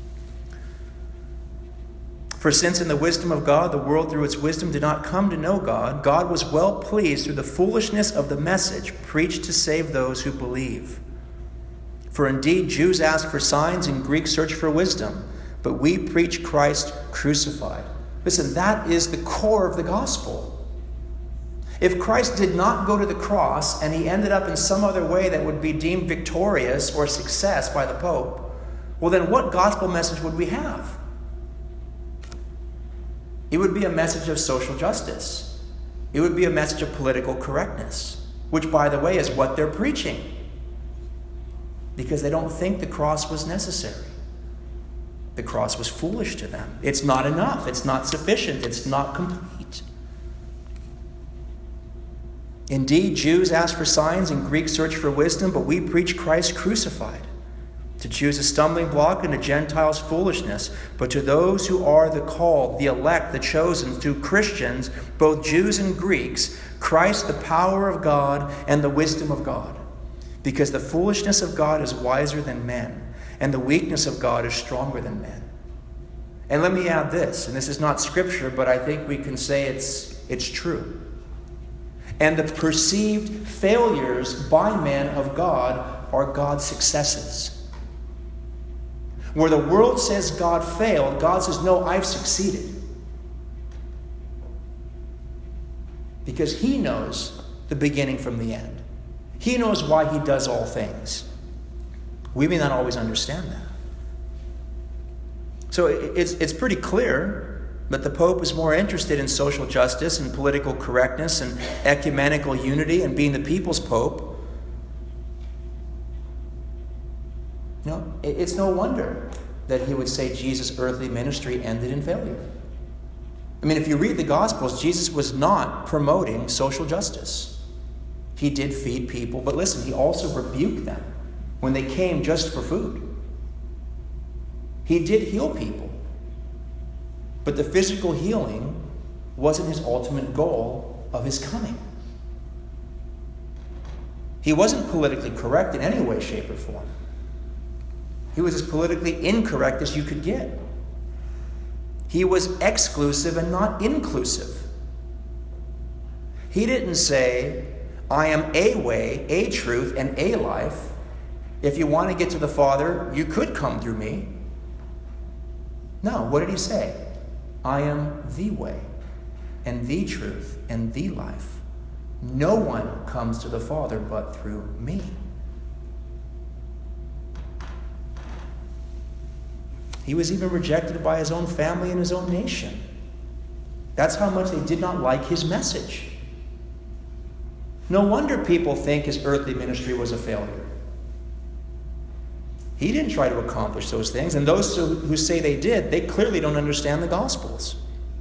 For since in the wisdom of God, the world through its wisdom did not come to know God, God was well pleased through the foolishness of the message preached to save those who believe. For indeed, Jews ask for signs and Greeks search for wisdom, but we preach Christ crucified. Listen, that is the core of the gospel. If Christ did not go to the cross and he ended up in some other way that would be deemed victorious or success by the Pope, well then what gospel message would we have? It would be a message of social justice. It would be a message of political correctness, which, by the way, is what they're preaching. Because they don't think the cross was necessary. The cross was foolish to them. It's not enough. It's not sufficient. It's not complete. Indeed, Jews ask for signs and Greeks search for wisdom, but we preach Christ crucified. To Jews a stumbling block and to Gentiles foolishness, but to those who are the called, the elect, the chosen, to Christians, both Jews and Greeks, Christ the power of God and the wisdom of God. Because the foolishness of God is wiser than men, and the weakness of God is stronger than men. And let me add this, and this is not scripture, but I think we can say it's, it's true. And the perceived failures by men of God are God's successes. Where the world says God failed, God says, no, I've succeeded. Because he knows the beginning from the end. He knows why he does all things. We may not always understand that. So it's, it's pretty clear that the Pope is more interested in social justice and political correctness and ecumenical unity and being the people's Pope. You know, it's no wonder that he would say Jesus' earthly ministry ended in failure. I mean, if you read the Gospels, Jesus was not promoting social justice. He did feed people, but listen, he also rebuked them when they came just for food. He did heal people, but the physical healing wasn't his ultimate goal of his coming. He wasn't politically correct in any way, shape, or form. He was as politically incorrect as you could get. He was exclusive and not inclusive. He didn't say, I am a way, a truth, and a life. If you want to get to the Father, you could come through me. No, what did he say? I am the way, and the truth, and the life. No one comes to the Father but through me. He was even rejected by his own family and his own nation. That's how much they did not like his message. No wonder people think his earthly ministry was a failure. He didn't try to accomplish those things, and those who say they did, they clearly don't understand the Gospels.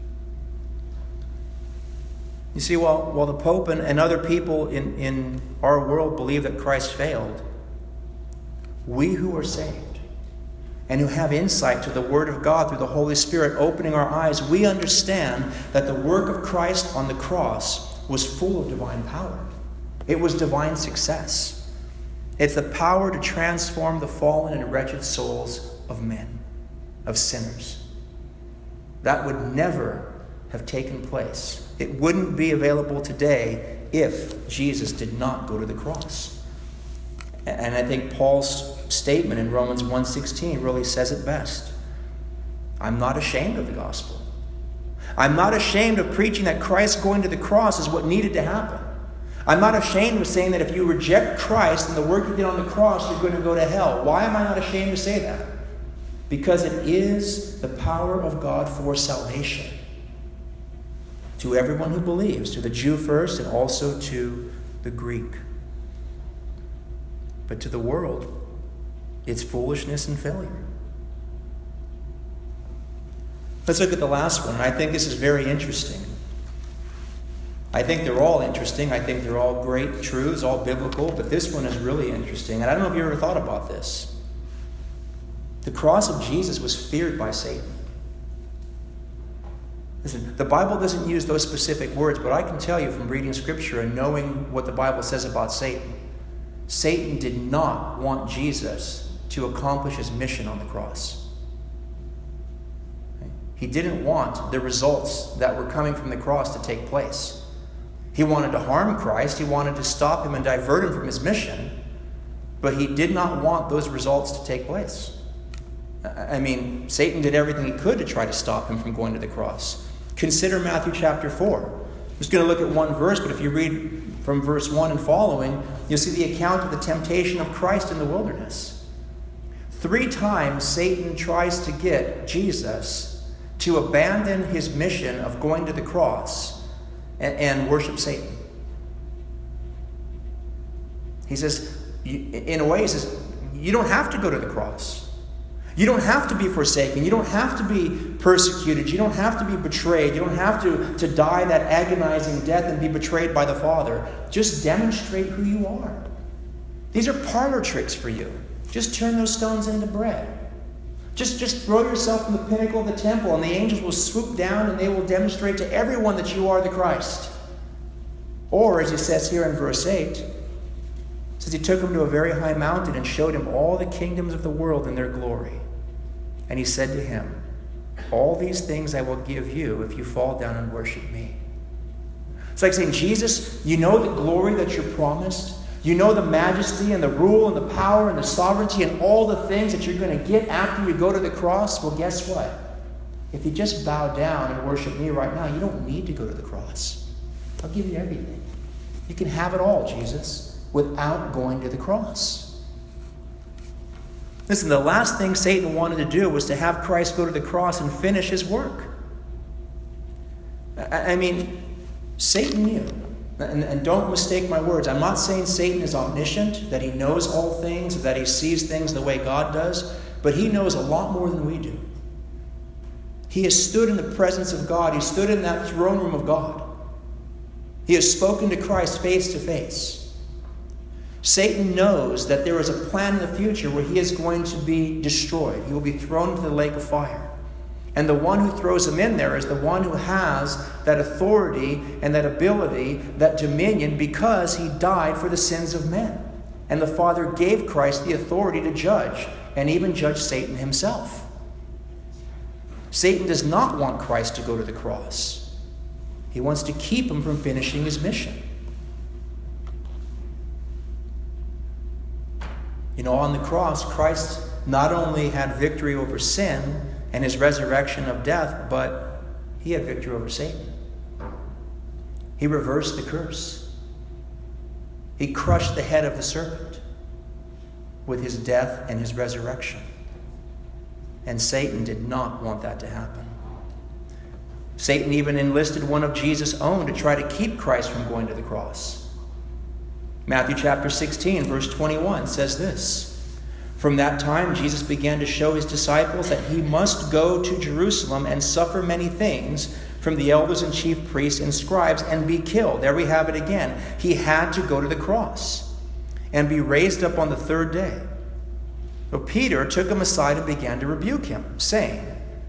You see, while, while the Pope and, and other people in, in our world believe that Christ failed, we who are saved and who have insight to the Word of God through the Holy Spirit opening our eyes, we understand that the work of Christ on the cross was full of divine power. It was divine success. It's the power to transform the fallen and wretched souls of men, of sinners. That would never have taken place. It wouldn't be available today if Jesus did not go to the cross. And I think Paul's statement in Romans one sixteen really says it best. I'm not ashamed of the gospel. I'm not ashamed of preaching that Christ going to the cross is what needed to happen. I'm not ashamed of saying that if you reject Christ and the work he did on the cross, you're going to go to hell. Why am I not ashamed to say that? Because it is the power of God for salvation to everyone who believes, to the Jew first and also to the Greek. But to the world, it's foolishness and failure. Let's look at the last one. I think this is very interesting. I think they're all interesting. I think they're all great truths, all biblical, but this one is really interesting. And I don't know if you ever thought about this. The cross of Jesus was feared by Satan. Listen, the Bible doesn't use those specific words, but I can tell you from reading Scripture and knowing what the Bible says about Satan, Satan did not want Jesus to accomplish his mission on the cross. He didn't want the results that were coming from the cross to take place. He wanted to harm Christ. He wanted to stop him and divert him from his mission. But he did not want those results to take place. I mean, Satan did everything he could to try to stop him from going to the cross. Consider Matthew chapter four. I'm just going to look at one verse, but if you read from verse one and following, you'll see the account of the temptation of Christ in the wilderness. Three times Satan tries to get Jesus to abandon his mission of going to the cross and, and worship Satan. He says, in a way, he says, you don't have to go to the cross. You don't have to be forsaken. You don't have to be persecuted. You don't have to be betrayed. You don't have to, to die that agonizing death and be betrayed by the Father. Just demonstrate who you are. These are parlor tricks for you. Just turn those stones into bread. Just, just throw yourself from the pinnacle of the temple and the angels will swoop down and they will demonstrate to everyone that you are the Christ. Or, as he says here in verse eight, it says he took him to a very high mountain and showed him all the kingdoms of the world in their glory. And he said to him, all these things I will give you if you fall down and worship me. It's like saying, Jesus, you know the glory that you're promised. You know the majesty and the rule and the power and the sovereignty and all the things that you're going to get after you go to the cross. Well, guess what? If you just bow down and worship me right now, you don't need to go to the cross. I'll give you everything. You can have it all, Jesus, without going to the cross. Listen, the last thing Satan wanted to do was to have Christ go to the cross and finish his work. I mean, Satan knew. And, and don't mistake my words. I'm not saying Satan is omniscient, that he knows all things, that he sees things the way God does, but he knows a lot more than we do. He has stood in the presence of God. He stood in that throne room of God. He has spoken to Christ face to face. Satan knows that there is a plan in the future where he is going to be destroyed. He will be thrown into the lake of fire. And the one who throws him in there is the one who has that authority and that ability, that dominion, because he died for the sins of men. And the Father gave Christ the authority to judge, and even judge Satan himself. Satan does not want Christ to go to the cross. He wants to keep him from finishing his mission. You know, on the cross, Christ not only had victory over sin and his resurrection of death, but he had victory over Satan. He reversed the curse. He crushed the head of the serpent with his death and his resurrection. And Satan did not want that to happen. Satan even enlisted one of Jesus' own to try to keep Christ from going to the cross. Matthew chapter sixteen, verse twenty-one says this. From that time, Jesus began to show his disciples that he must go to Jerusalem and suffer many things from the elders and chief priests and scribes and be killed. There we have it again. He had to go to the cross and be raised up on the third day. But Peter took him aside and began to rebuke him, saying,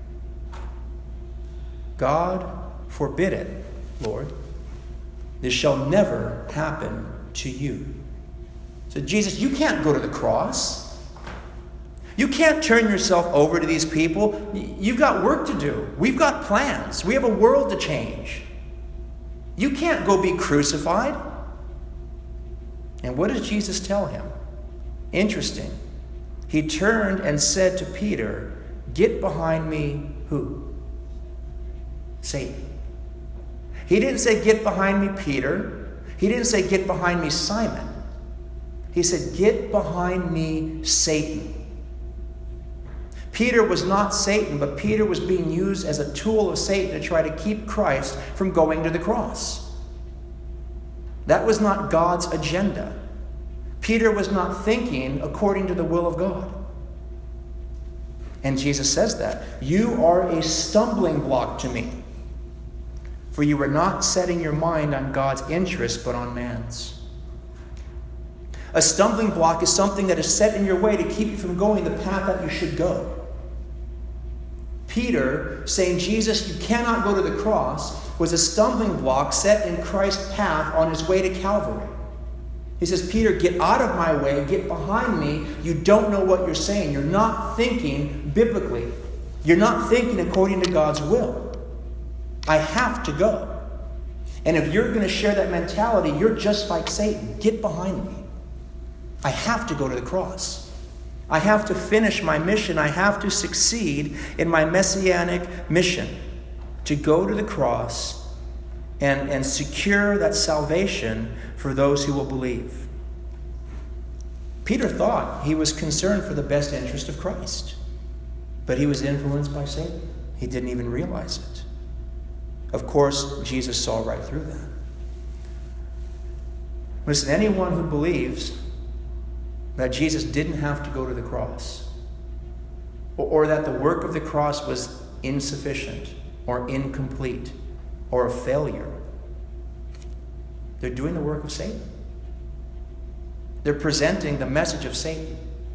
God forbid it, Lord. This shall never happen to you. So Jesus, you can't go to the cross. You can't turn yourself over to these people. You've got work to do. We've got plans. We have a world to change. You can't go be crucified. And what does Jesus tell him? Interesting. He turned and said to Peter, "Get behind me," who? Satan. He didn't say, "Get behind me, Peter." He didn't say, "Get behind me, Simon." He said, "Get behind me, Satan." Peter was not Satan, but Peter was being used as a tool of Satan to try to keep Christ from going to the cross. That was not God's agenda. Peter was not thinking according to the will of God. And Jesus says that. "You are a stumbling block to me, for you are not setting your mind on God's interest, but on man's." A stumbling block is something that is set in your way to keep you from going the path that you should go. Peter saying, "Jesus, you cannot go to the cross," was a stumbling block set in Christ's path on his way to Calvary. He says, "Peter, get out of my way, get behind me. You don't know what you're saying. You're not thinking biblically. You're not thinking according to God's will. I have to go. And if you're going to share that mentality, you're just like Satan. Get behind me. I have to go to the cross. I have to finish my mission. I have to succeed in my messianic mission to go to the cross and, and secure that salvation for those who will believe." Peter thought he was concerned for the best interest of Christ, but he was influenced by Satan. He didn't even realize it. Of course, Jesus saw right through that. Listen, anyone who believes that Jesus didn't have to go to the cross, or, or that the work of the cross was insufficient or incomplete or a failure, they're doing the work of Satan. They're presenting the message of Satan.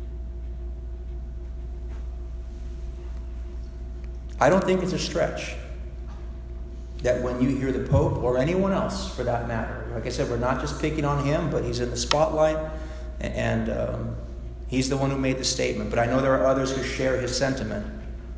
I don't think it's a stretch that when you hear the Pope, or anyone else for that matter, like I said, we're not just picking on him, but he's in the spotlight, and um, he's the one who made the statement. But I know there are others who share his sentiment.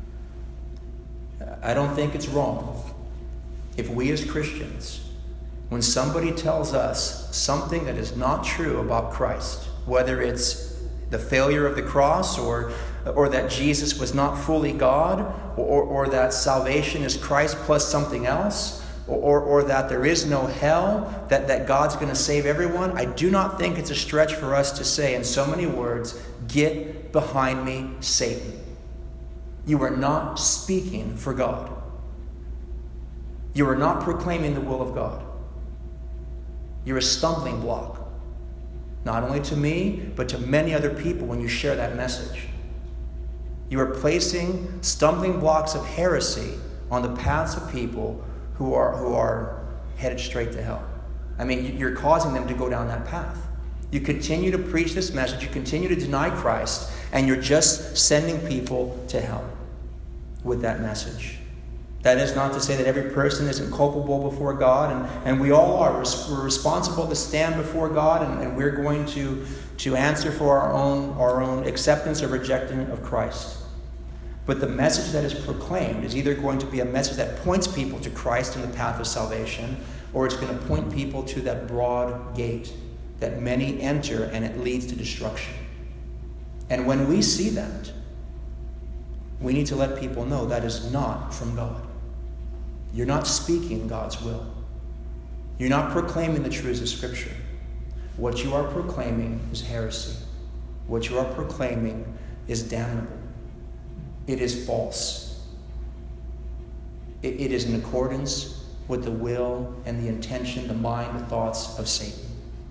I don't think it's wrong if we as Christians, when somebody tells us something that is not true about Christ, whether it's the failure of the cross, or or that Jesus was not fully God, or, or that salvation is Christ plus something else, or, or, or that there is no hell, that, that God's going to save everyone, I do not think it's a stretch for us to say in so many words, "Get behind me, Satan." You are not speaking for God. You are not proclaiming the will of God. You're a stumbling block, not only to me, but to many other people when you share that message. You are placing stumbling blocks of heresy on the paths of people who are, who are headed straight to hell. I mean, you're causing them to go down that path. You continue to preach this message, you continue to deny Christ, and you're just sending people to hell with that message. That is not to say that every person isn't culpable before God, and, and we all are. We're, we're responsible to stand before God, and, and we're going to, to answer for our own, our own acceptance or rejection of Christ. But the message that is proclaimed is either going to be a message that points people to Christ and the path of salvation, or it's going to point people to that broad gate that many enter and it leads to destruction. And when we see that, we need to let people know that is not from God. You're not speaking God's will. You're not proclaiming the truths of Scripture. What you are proclaiming is heresy. What you are proclaiming is damnable. It is false. It, it is in accordance with the will and the intention, the mind, the thoughts of Satan.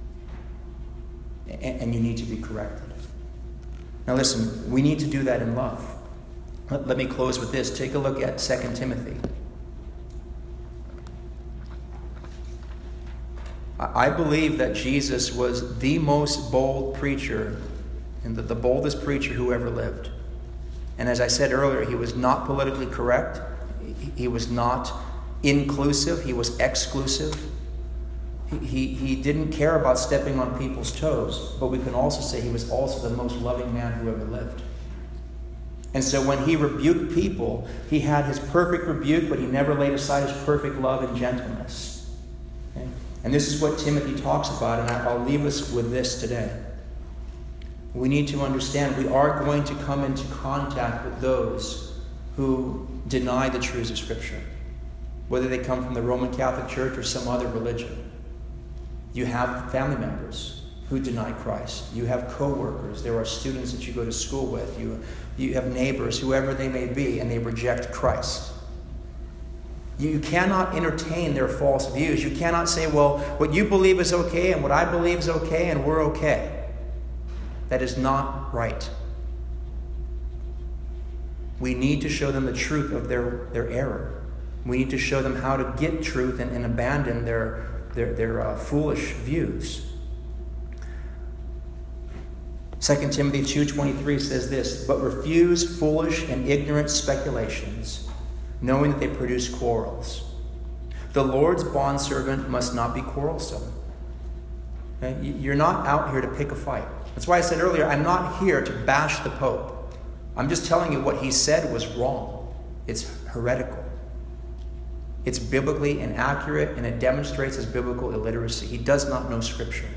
And, and you need to be corrected. Now listen, we need to do that in love. Let, let me close with this. Take a look at Second Timothy. I believe that Jesus was the most bold preacher, and the, the boldest preacher who ever lived. And as I said earlier, he was not politically correct. He, he was not inclusive. He was exclusive. He, he, he didn't care about stepping on people's toes, but we can also say he was also the most loving man who ever lived. And so when he rebuked people, he had his perfect rebuke, but he never laid aside his perfect love and gentleness. Okay? And this is what Timothy talks about, and I'll leave us with this today. We need to understand we are going to come into contact with those who deny the truths of Scripture, whether they come from the Roman Catholic Church or some other religion. You have family members who deny Christ. You have co-workers. There are students that you go to school with. You, you have neighbors, whoever they may be, and they reject Christ. You cannot entertain their false views. You cannot say, well, what you believe is okay and what I believe is okay and we're okay. That is not right. We need to show them the truth of their, their error. We need to show them how to get truth and, and abandon their, their, their uh, foolish views. Second Timothy two twenty-three says this, but refuse foolish and ignorant speculations, knowing that they produce quarrels. The Lord's bondservant must not be quarrelsome. Okay? You're not out here to pick a fight. That's why I said earlier, I'm not here to bash the Pope. I'm just telling you what he said was wrong. It's heretical. It's biblically inaccurate, and it demonstrates his biblical illiteracy. He does not know Scripture.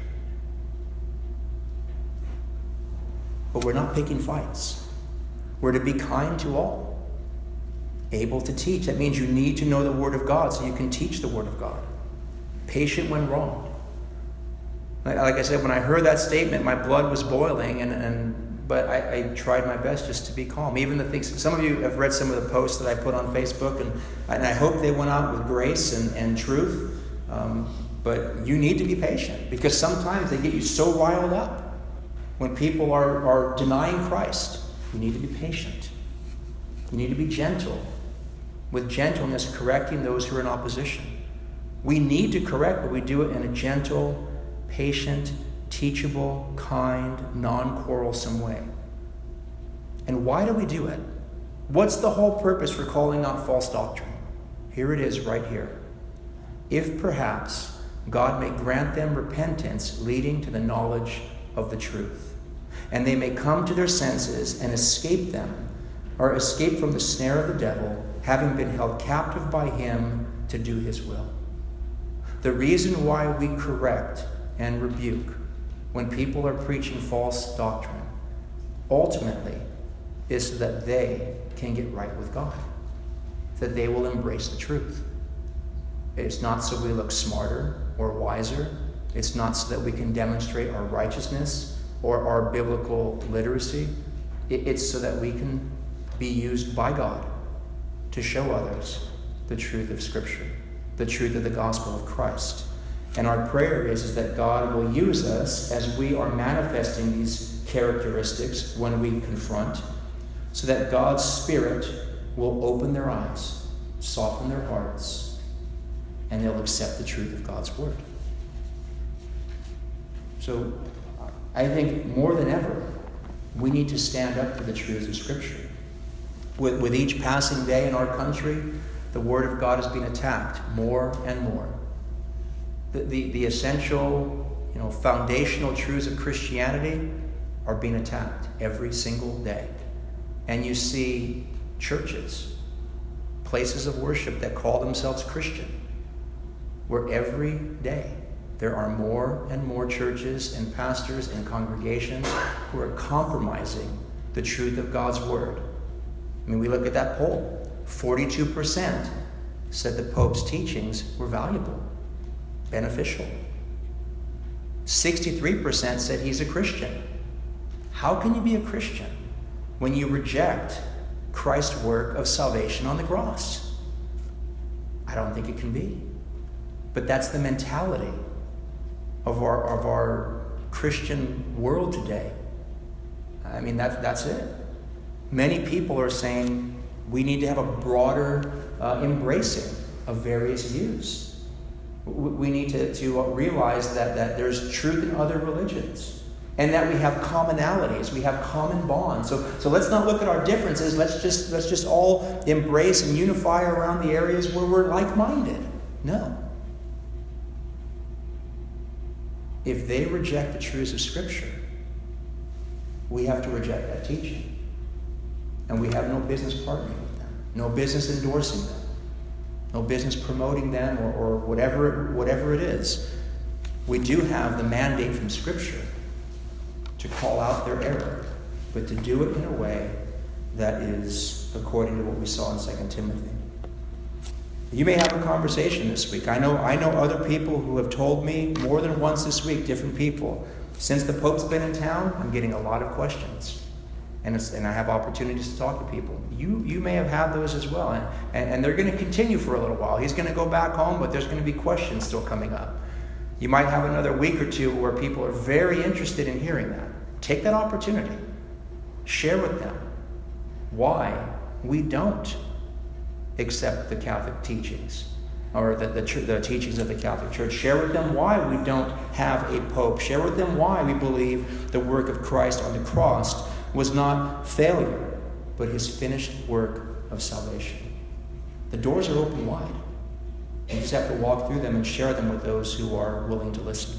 But we're not picking fights. We're to be kind to all. Able to teach. That means you need to know the Word of God so you can teach the Word of God. Patient when wronged. Like I said, when I heard that statement, my blood was boiling, and, and but I, I tried my best just to be calm. Even the things, some of you have read some of the posts that I put on Facebook, and, and I hope they went out with grace and, and truth. Um, but you need to be patient, because sometimes they get you so riled up. When people are, are denying Christ, you need to be patient. You need to be gentle. With gentleness, correcting those who are in opposition. We need to correct, but we do it in a gentle, patient, teachable, kind, non-quarrelsome way. And why do we do it? What's the whole purpose for calling out false doctrine? Here it is right here. If perhaps God may grant them repentance leading to the knowledge of the truth, and they may come to their senses and escape them, or escape from the snare of the devil, having been held captive by him to do his will. The reason why we correct and rebuke when people are preaching false doctrine, ultimately, is so that they can get right with God, that they will embrace the truth. It's not so we look smarter or wiser. It's not so that we can demonstrate our righteousness or our biblical literacy. It's so that we can be used by God to show others the truth of Scripture, the truth of the gospel of Christ. And our prayer is, is that God will use us as we are manifesting these characteristics when we confront, so that God's Spirit will open their eyes, soften their hearts, and they'll accept the truth of God's Word. So I think more than ever, we need to stand up for the truths of Scripture. With, with each passing day in our country, the Word of God is being attacked more and more. The, the, the essential, you know, foundational truths of Christianity are being attacked every single day. And you see churches, places of worship that call themselves Christian, where every day there are more and more churches and pastors and congregations who are compromising the truth of God's Word. I mean, we look at that poll. forty-two percent said the Pope's teachings were valuable, beneficial. sixty-three percent said he's a Christian. How can you be a Christian when you reject Christ's work of salvation on the cross? I don't think it can be. But that's the mentality of our of our Christian world today. I mean, that's that's it. Many people are saying we need to have a broader uh, embracing of various views. We need to, to realize that, that there's truth in other religions, and that we have commonalities, we have common bonds. So, so let's not look at our differences. Let's just let's just all embrace and unify around the areas where we're like-minded. No. if they reject the truths of Scripture, we have to reject that teaching. And we have no business partnering with them, no business endorsing them, no business promoting them, or, or whatever, whatever it is. We do have the mandate from Scripture to call out their error, but to do it in a way that is according to what we saw in Second Timothy. You may have a conversation this week. I know, I know other people who have told me more than once this week, different people, since the Pope's been in town, I'm getting a lot of questions. And, it's, and I have opportunities to talk to people. You you may have had those as well. And, and, and they're going to continue for a little while. He's going to go back home, but there's going to be questions still coming up. You might have another week or two where people are very interested in hearing that. Take that opportunity. Share with them why we don't accept the Catholic teachings or the, the, the teachings of the Catholic Church. Share with them why we don't have a pope. Share with them why we believe the work of Christ on the cross was not failure, but his finished work of salvation. The doors are open wide. You just have to walk through them and share them with those who are willing to listen.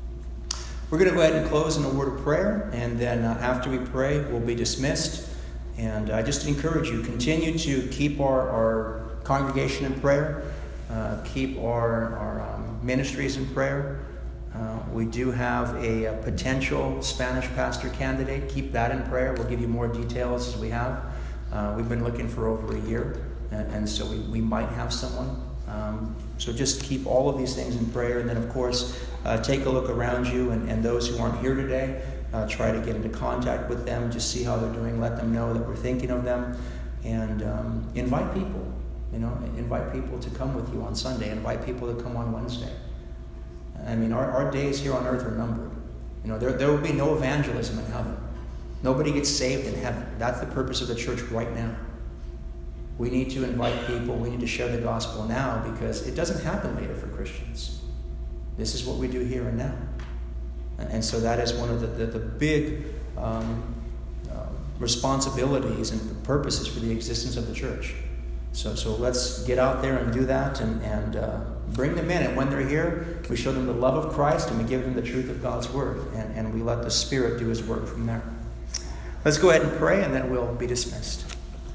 We're going to go ahead and close in a word of prayer, and then uh, after we pray, we'll be dismissed. And I just encourage you, continue to keep our, our congregation in prayer, uh, keep our, our um, ministries in prayer. Uh, we do have a, a potential Spanish pastor candidate. Keep that in prayer. We'll give you more details as we have. Uh, we've been looking for over a year, and, and so we, we might have someone. Um, so just keep all of these things in prayer. And then, of course, uh, take a look around you, and, and those who aren't here today, uh, try to get into contact with them, just see how they're doing, let them know that we're thinking of them, and um, invite people. You know, invite people to come with you on Sunday. Invite people to come on Wednesday. I mean, our, our days here on earth are numbered. You know, there, there will be no evangelism in heaven. Nobody gets saved in heaven. That's the purpose of the church right now. We need to invite people. We need to share the gospel now, because it doesn't happen later for Christians. This is what we do here and now. And so that is one of the, the, the big um, uh, responsibilities and purposes for the existence of the church. So so let's get out there and do that, and, and uh, bring them in. And when they're here, we show them the love of Christ, and we give them the truth of God's word. And, and we let the Spirit do his work from there. Let's go ahead and pray, and then we'll be dismissed.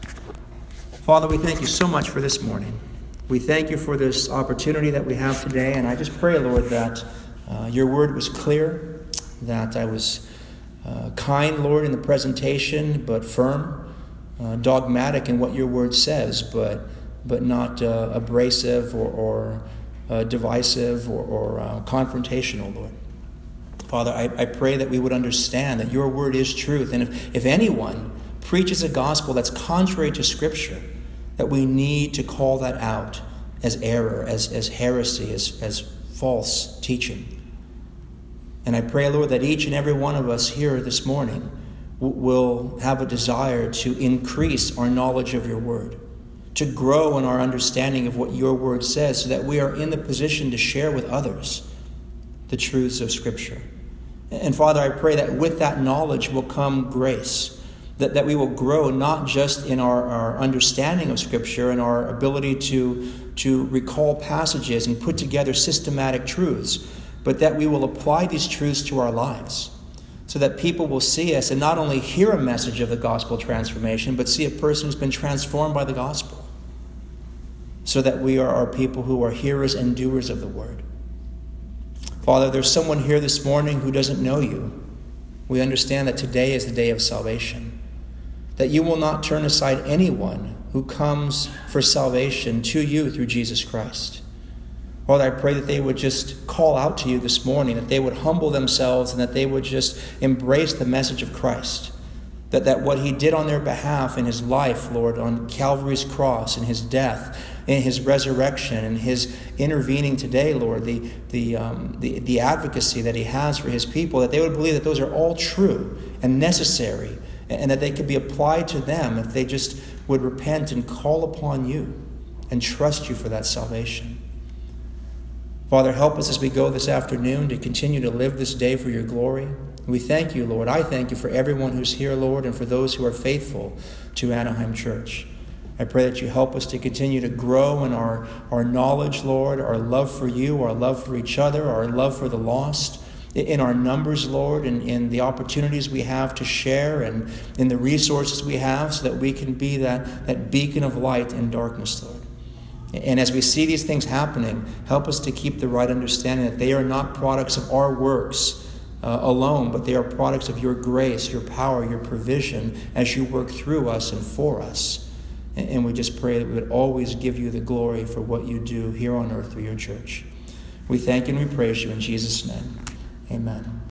Father, we thank you so much for this morning. We thank you for this opportunity that we have today. And I just pray, Lord, that uh, your word was clear, that I was uh, kind, Lord, in the presentation, but firm. Uh, dogmatic in what your word says, but but not uh, abrasive or, or uh, divisive or, or uh, confrontational, Lord. Father, I, I pray that we would understand that your word is truth. And if, if anyone preaches a gospel that's contrary to Scripture, that we need to call that out as error, as, as heresy, as, as false teaching. And I pray, Lord, that each and every one of us here this morning will have a desire to increase our knowledge of your word, to grow in our understanding of what your word says, so that we are in the position to share with others the truths of Scripture. And Father, I pray that with that knowledge will come grace, that, that we will grow not just in our, our understanding of Scripture and our ability to, to recall passages and put together systematic truths, but that we will apply these truths to our lives, so that people will see us and not only hear a message of the gospel transformation, but see a person who's been transformed by the gospel, so that we are our people who are hearers and doers of the word. Father, there's someone here this morning who doesn't know you. We understand that today is the day of salvation, that you will not turn aside anyone who comes for salvation to you through Jesus Christ. Father, I pray that they would just call out to you this morning, that they would humble themselves, and that they would just embrace the message of Christ. That, that what he did on their behalf in his life, Lord, on Calvary's cross, in his death, in his resurrection, and his intervening today, Lord, the, the, um, the, the advocacy that he has for his people, that they would believe that those are all true and necessary, and that they could be applied to them if they just would repent and call upon you and trust you for that salvation. Father, help us as we go this afternoon to continue to live this day for your glory. We thank you, Lord. I thank you for everyone who's here, Lord, and for those who are faithful to Anaheim Church. I pray that you help us to continue to grow in our, our knowledge, Lord, our love for you, our love for each other, our love for the lost, in our numbers, Lord, and in the opportunities we have to share and in the resources we have so that we can be that, that beacon of light in darkness, Lord. And as we see these things happening, help us to keep the right understanding that they are not products of our works uh, alone, but they are products of your grace, your power, your provision as you work through us and for us. And, and we just pray that we would always give you the glory for what you do here on earth through your church. We thank and we praise you in Jesus' name. Amen.